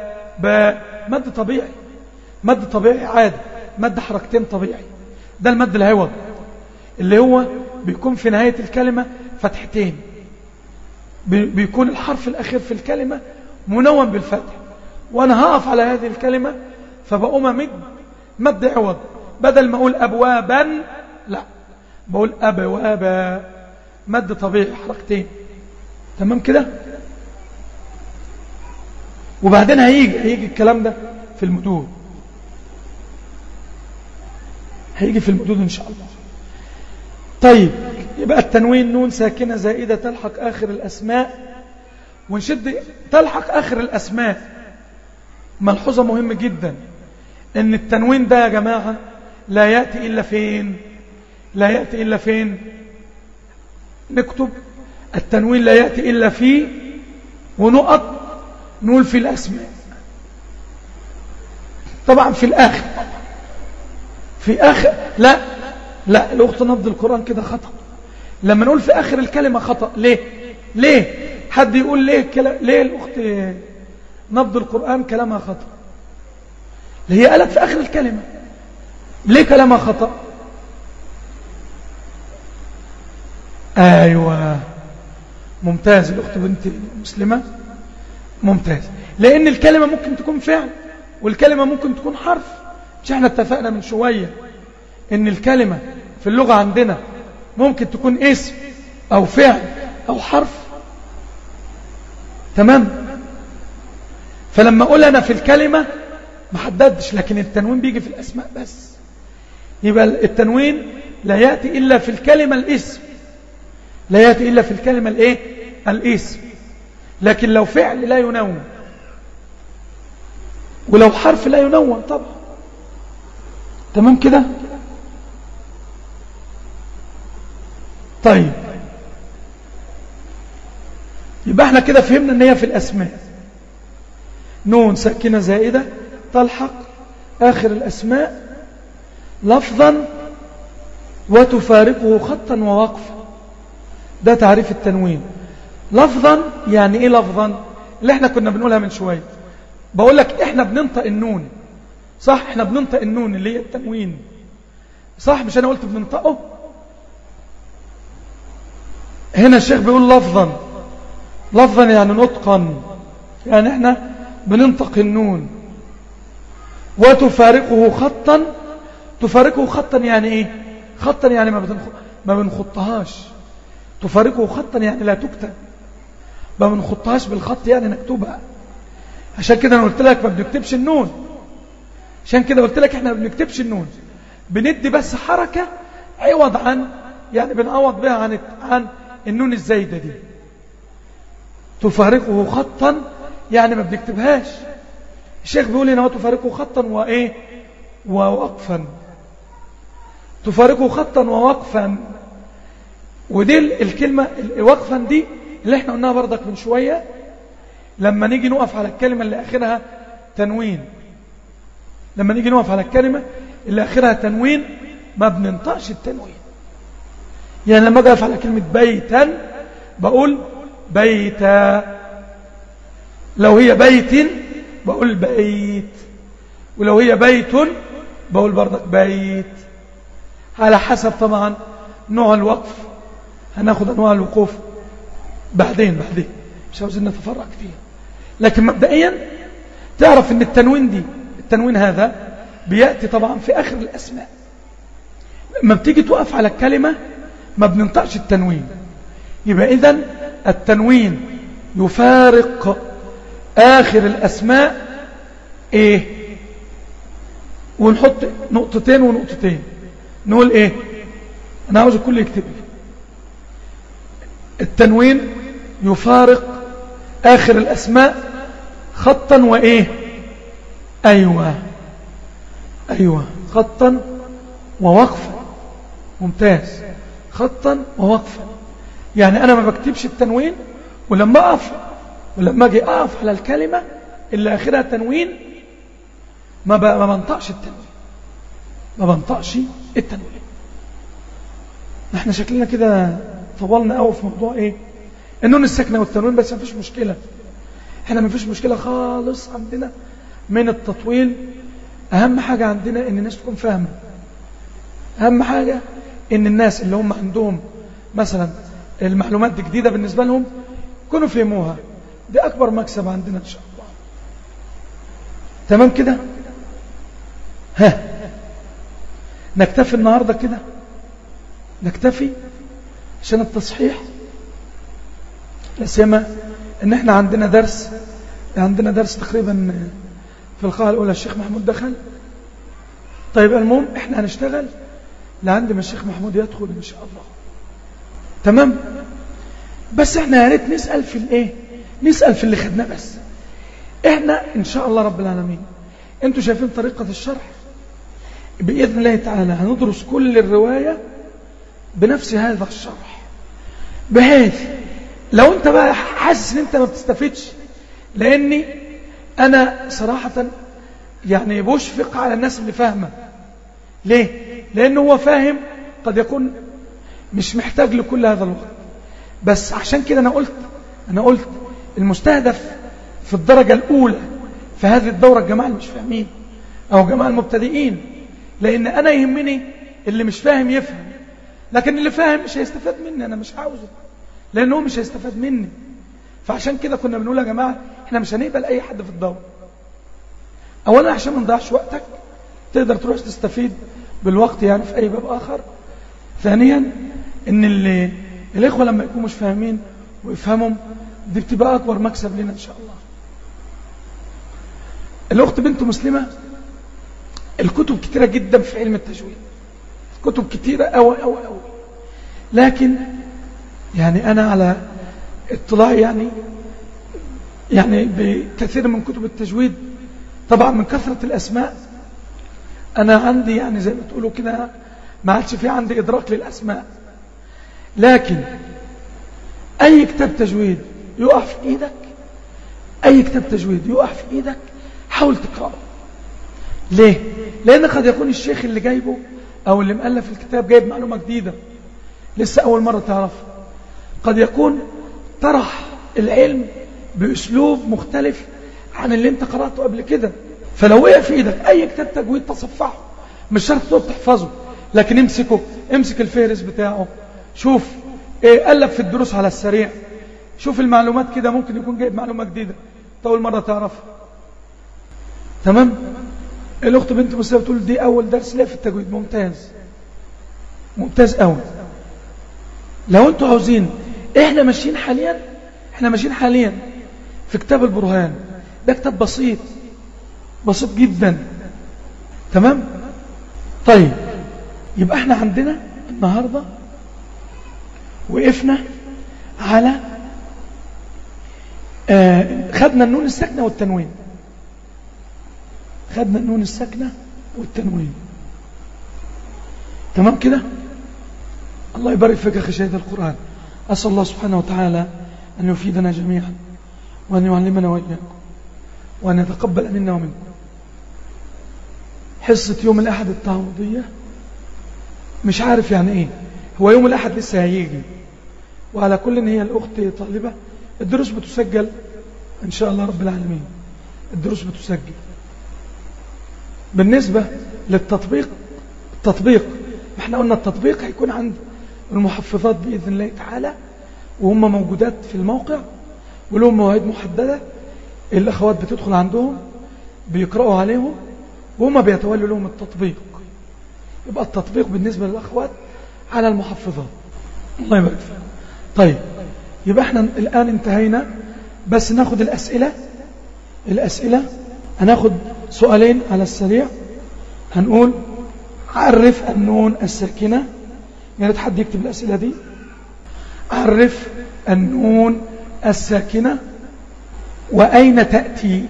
مد طبيعي عادي، مد حركتين طبيعي، ده المد العوض اللي هو بيكون في نهاية الكلمة فتحتين، بيكون الحرف الأخير في الكلمة منون بالفتح، وأنا هقف على هذه الكلمة فبقوم مد عوض، بدل ما أقول أبوابا لا بقول أبوابا، مد طبيعي حركتين، تمام كده؟ وبعدين هيجي الكلام ده في المدود، هيجي في المدود إن شاء الله. طيب يبقى التنوين نون ساكنة زائدة تلحق آخر الأسماء، ونشد تلحق آخر الأسماء. ملحوظة مهمة جدا ان التنوين ده يا جماعة لا يأتي إلا فين؟ نكتب التنوين لا يأتي إلا في ونقط نقول في الأسماء، طبعا في الآخر لا لا، الأخت نبض القرآن كده خطأ. لما نقول في آخر الكلمة خطأ. ليه حد يقول ليه الأخت نبض القرآن كلامها خطأ؟ هي قالت في آخر الكلمة، ليه كلامها خطأ؟ أيوة، ممتاز. الأخت بنت مسلمة، ممتاز. لأن الكلمة ممكن تكون فعل والكلمة ممكن تكون حرف. مش احنا اتفقنا من شوية ان الكلمة في اللغة عندنا ممكن تكون اسم او فعل او حرف؟ تمام. فلما اقول انا في الكلمة ما حددش، لكن التنوين بيجي في الاسماء بس. يبقى التنوين لا يأتي الا في الكلمة الاسم، لا يأتي الا في الكلمة الايه؟ الاسم. لكن لو فعل لا ينون، ولو حرف لا ينون طبعا. تمام كده؟ طيب، يبقى احنا كده فهمنا ان هي في الاسماء نون ساكنة زائدة تلحق آخر الأسماء لفظا وتفارقه خطا ووقفا. ده تعريف التنوين. لفظا يعني ايه لفظا؟ اللي احنا كنا بنقولها من شوية. بقول لك احنا بننطق النون، صح؟ احنا بننطق النون اللي هي التنوين، صح؟ مش انا قلت بننطقه؟ هنا الشيخ بيقول لفظا. لفظا يعني نطقا، يعني احنا بننطق النون. وتفارقه خطا. تفارقه خطا يعني ايه؟ خطا يعني ما بنخطهاش. تفارقه خطا يعني لا تكتب، ما بنخطهاش بالخط يعني نكتبها. عشان كده انا قلت لك ما بنكتبش النون. عشان كده قلت لك احنا ما بنكتبش النون، بندي بس حركة عوض عن، يعني بنعوض بها عن النون الزايدة دي. تفارقه خطا يعني ما بنكتبهاش. الشيخ بيقول هنا تفارقه خطا وايه؟ ووقفا. تفارقه خطا ووقفا. ودي الكلمة وقفا دي اللي احنا قلناها برضك من شوية، لما نيجي نقف على الكلمة اللي آخرها تنوين. لما نيجي نقف على الكلمة اللي آخرها تنوين ما بننطقش التنوين. يعني لما أقف على كلمة بيتا بقول بيتا، لو هي بيت بقول بيت، ولو هي بيت بقول برضك بيت، على حسب طبعا نوع الوقف. هناخد أنواع الوقوف بعدين مش عاوزين نتفرق فيها. لكن مبدئيا تعرف ان التنوين هذا بيأتي طبعا في آخر الأسماء. لما بتيجي توقف على الكلمة ما بننطقش التنوين. يبقى إذن التنوين يفارق آخر الأسماء إيه؟ ونحط نقطتين ونقطتين، نقول إيه؟ أنا عاوز الكل يكتب لي. التنوين يفارق آخر الأسماء خطا وإيه؟ أيوة خطا ووقفا. ممتاز. خطا ووقفا يعني أنا ما بكتبش التنوين، ولما أجي أقف على الكلمة اللي آخرها تنوين ما بنطقش التنوين، ما بنطقش التنوين. احنا شكلنا كده طولنا قوي في موضوع ايه؟ النون الساكنة والتنوين، بس ما فيش مشكلة. احنا ما فيش مشكلة خالص عندنا من التطويل. اهم حاجة عندنا ان الناس تكون فاهمة. اهم حاجة ان الناس اللي هم عندهم مثلا المعلومات دي جديدة بالنسبة لهم يكونوا فهموها. دي اكبر مكسب عندنا ان شاء الله. تمام كده؟ نكتفي النهاردة كده، نكتفي عشان التصحيح. لا سيما ان احنا عندنا درس تقريبا في القاعة الاولى الشيخ محمود دخل. طيب المهم احنا هنشتغل لعند ما الشيخ محمود يدخل ان شاء الله. تمام؟ بس احنا يا ريت نسأل في الايه؟ نسأل في اللي خدناه بس. احنا ان شاء الله رب العالمين انتوا شايفين طريقة الشرح بإذن الله تعالى هندرس كل الرواية بنفس هذا الشرح، بحيث لو انت بقى حاسس ان انت ما بتستفدش، لاني انا صراحة يعني بشفق على الناس اللي فاهمة. ليه؟ لانه هو فاهم قد يكون مش محتاج لكل هذا الوقت، بس عشان كده أنا قلت المستهدف في الدرجة الأولى في هذه الدورة الجماعة اللي مش فاهمين أو جماعة المبتدئين، لأن أنا يهمني اللي مش فاهم يفهم، لكن اللي فاهم مش هيستفاد مني، أنا مش عاوزه لأنه مش هيستفاد مني. فعشان كده كنا بنقول يا جماعة احنا مش هنقبل أي حد في الدورة. أولا عشان ما نضيعش وقتك، تقدر تروح تستفيد بالوقت يعني في أي باب آخر. ثانيا إن الإخوة لما يكونوا مش فاهمين ويفهمهم دي بتبقى أكبر مكسب لنا إن شاء الله. الأخت بنت مسلمة، الكتب كتيرة جدا في علم التجويد، كتب كتيرة أوي أوي أوي، لكن يعني أنا على اطلاع يعني بكثير من كتب التجويد طبعا من كثرة الأسماء أنا عندي يعني زي ما تقولوا كده ما عادش في عندي إدراك للأسماء، لكن أي كتاب تجويد يقع في إيدك، أي كتاب تجويد يقع في إيدك حاول تقرأه. ليه؟ لأن قد يكون الشيخ اللي جايبه أو اللي مؤلف الكتاب جايب معلومة جديدة لسه أول مرة تعرفها، قد يكون طرح العلم بأسلوب مختلف عن اللي انت قرأته قبل كده. فلو وقع في إيدك أي كتاب تجويد تصفحه، مش شرط تقعد تحفظه، لكن امسك الفهرس بتاعه، شوف ألف في الدروس على السريع، شوف المعلومات كده، ممكن يكون جايب معلومة جديدة أول مرة تعرفها. تمام؟ الأخت بنت مسلمة بتقول دي أول درس ليه في التجويد. ممتاز قوي. لو أنتوا عاوزين، احنا ماشيين حاليا في كتاب البرهان، ده كتاب بسيط جدا. تمام؟ طيب يبقى احنا عندنا النهاردة وقفنا على خدنا النون الساكنة والتنوين، تمام كده؟ الله يبارك فيك يا أخي شهيد القرآن. أسأل الله سبحانه وتعالى أن يفيدنا جميعا وأن يعلمنا وإياكم وأن يتقبل منا ومنكم. حصة يوم الأحد التعوضية مش عارف يعني إيه، هو يوم الأحد لسه هيجي، وعلى كل إن هي الأخت طالبة، الدروس بتسجل إن شاء الله رب العالمين، الدروس بتسجل. بالنسبة للتطبيق، احنا قلنا التطبيق هيكون عند المحفظات بإذن الله تعالى، وهم موجودات في الموقع ولهم مواعيد محددة، الأخوات بتدخل عندهم بيقرأوا عليهم وهم بيتولوا لهم التطبيق. يبقى التطبيق بالنسبة للأخوات على المحفظات. الله يبارك فيكم. طيب يبقى احنا الآن انتهينا، بس ناخد الأسئلة هناخد سؤالين على السريع. هنقول عرف النون الساكنة، يا ريت حد يكتب الأسئلة دي. عرف النون الساكنة وأين تأتي.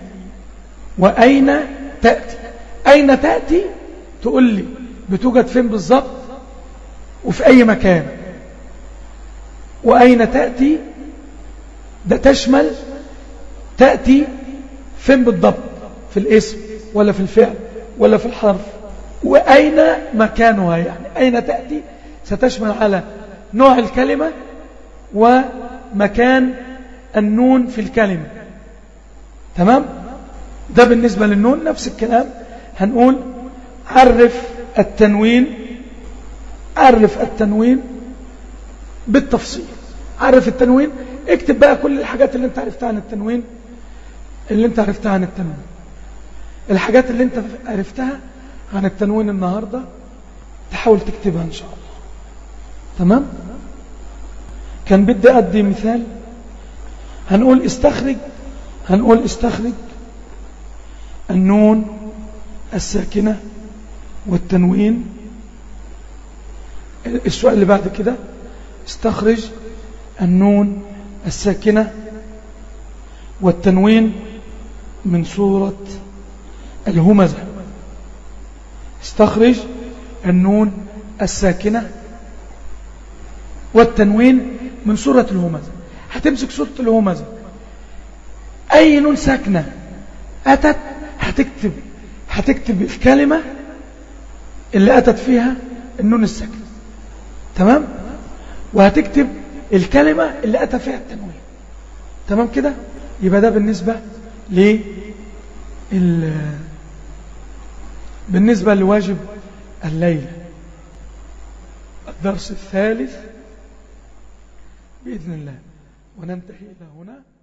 أين تأتي تقول لي بتوجد فين بالضبط وفي أي مكان. وأين تأتي ده تشمل تأتي فين بالضبط، في الاسم ولا في الفعل ولا في الحرف. وأين مكانها، يعني أين تأتي ستشمل على نوع الكلمة ومكان النون في الكلمة. تمام؟ ده بالنسبة للنون. نفس الكلام هنقول عرف التنوين بالتفصيل. عرف التنوين، اكتب بقى كل الحاجات اللي انت عرفتها عن التنوين، الحاجات اللي انت عرفتها عن التنوين النهاردة تحاول تكتبها ان شاء الله. تمام؟ كان بدي أدي مثال. هنقول استخرج النون الساكنة والتنوين. السؤال اللي بعد كده استخرج النون الساكنة والتنوين من سورة الهمزة. استخرج النون الساكنة والتنوين من سورة الهمزة. هتمسك سورة الهمزة، أي نون ساكنة أتت هتكتب الكلمة اللي أتت فيها النون الساكنة. تمام، وهتكتب الكلمة اللي أتى فيها التنوين. تمام كده. يبقى ده بالنسبة لواجب الليلة. الدرس الثالث بإذن الله، وننتهي إلى هنا.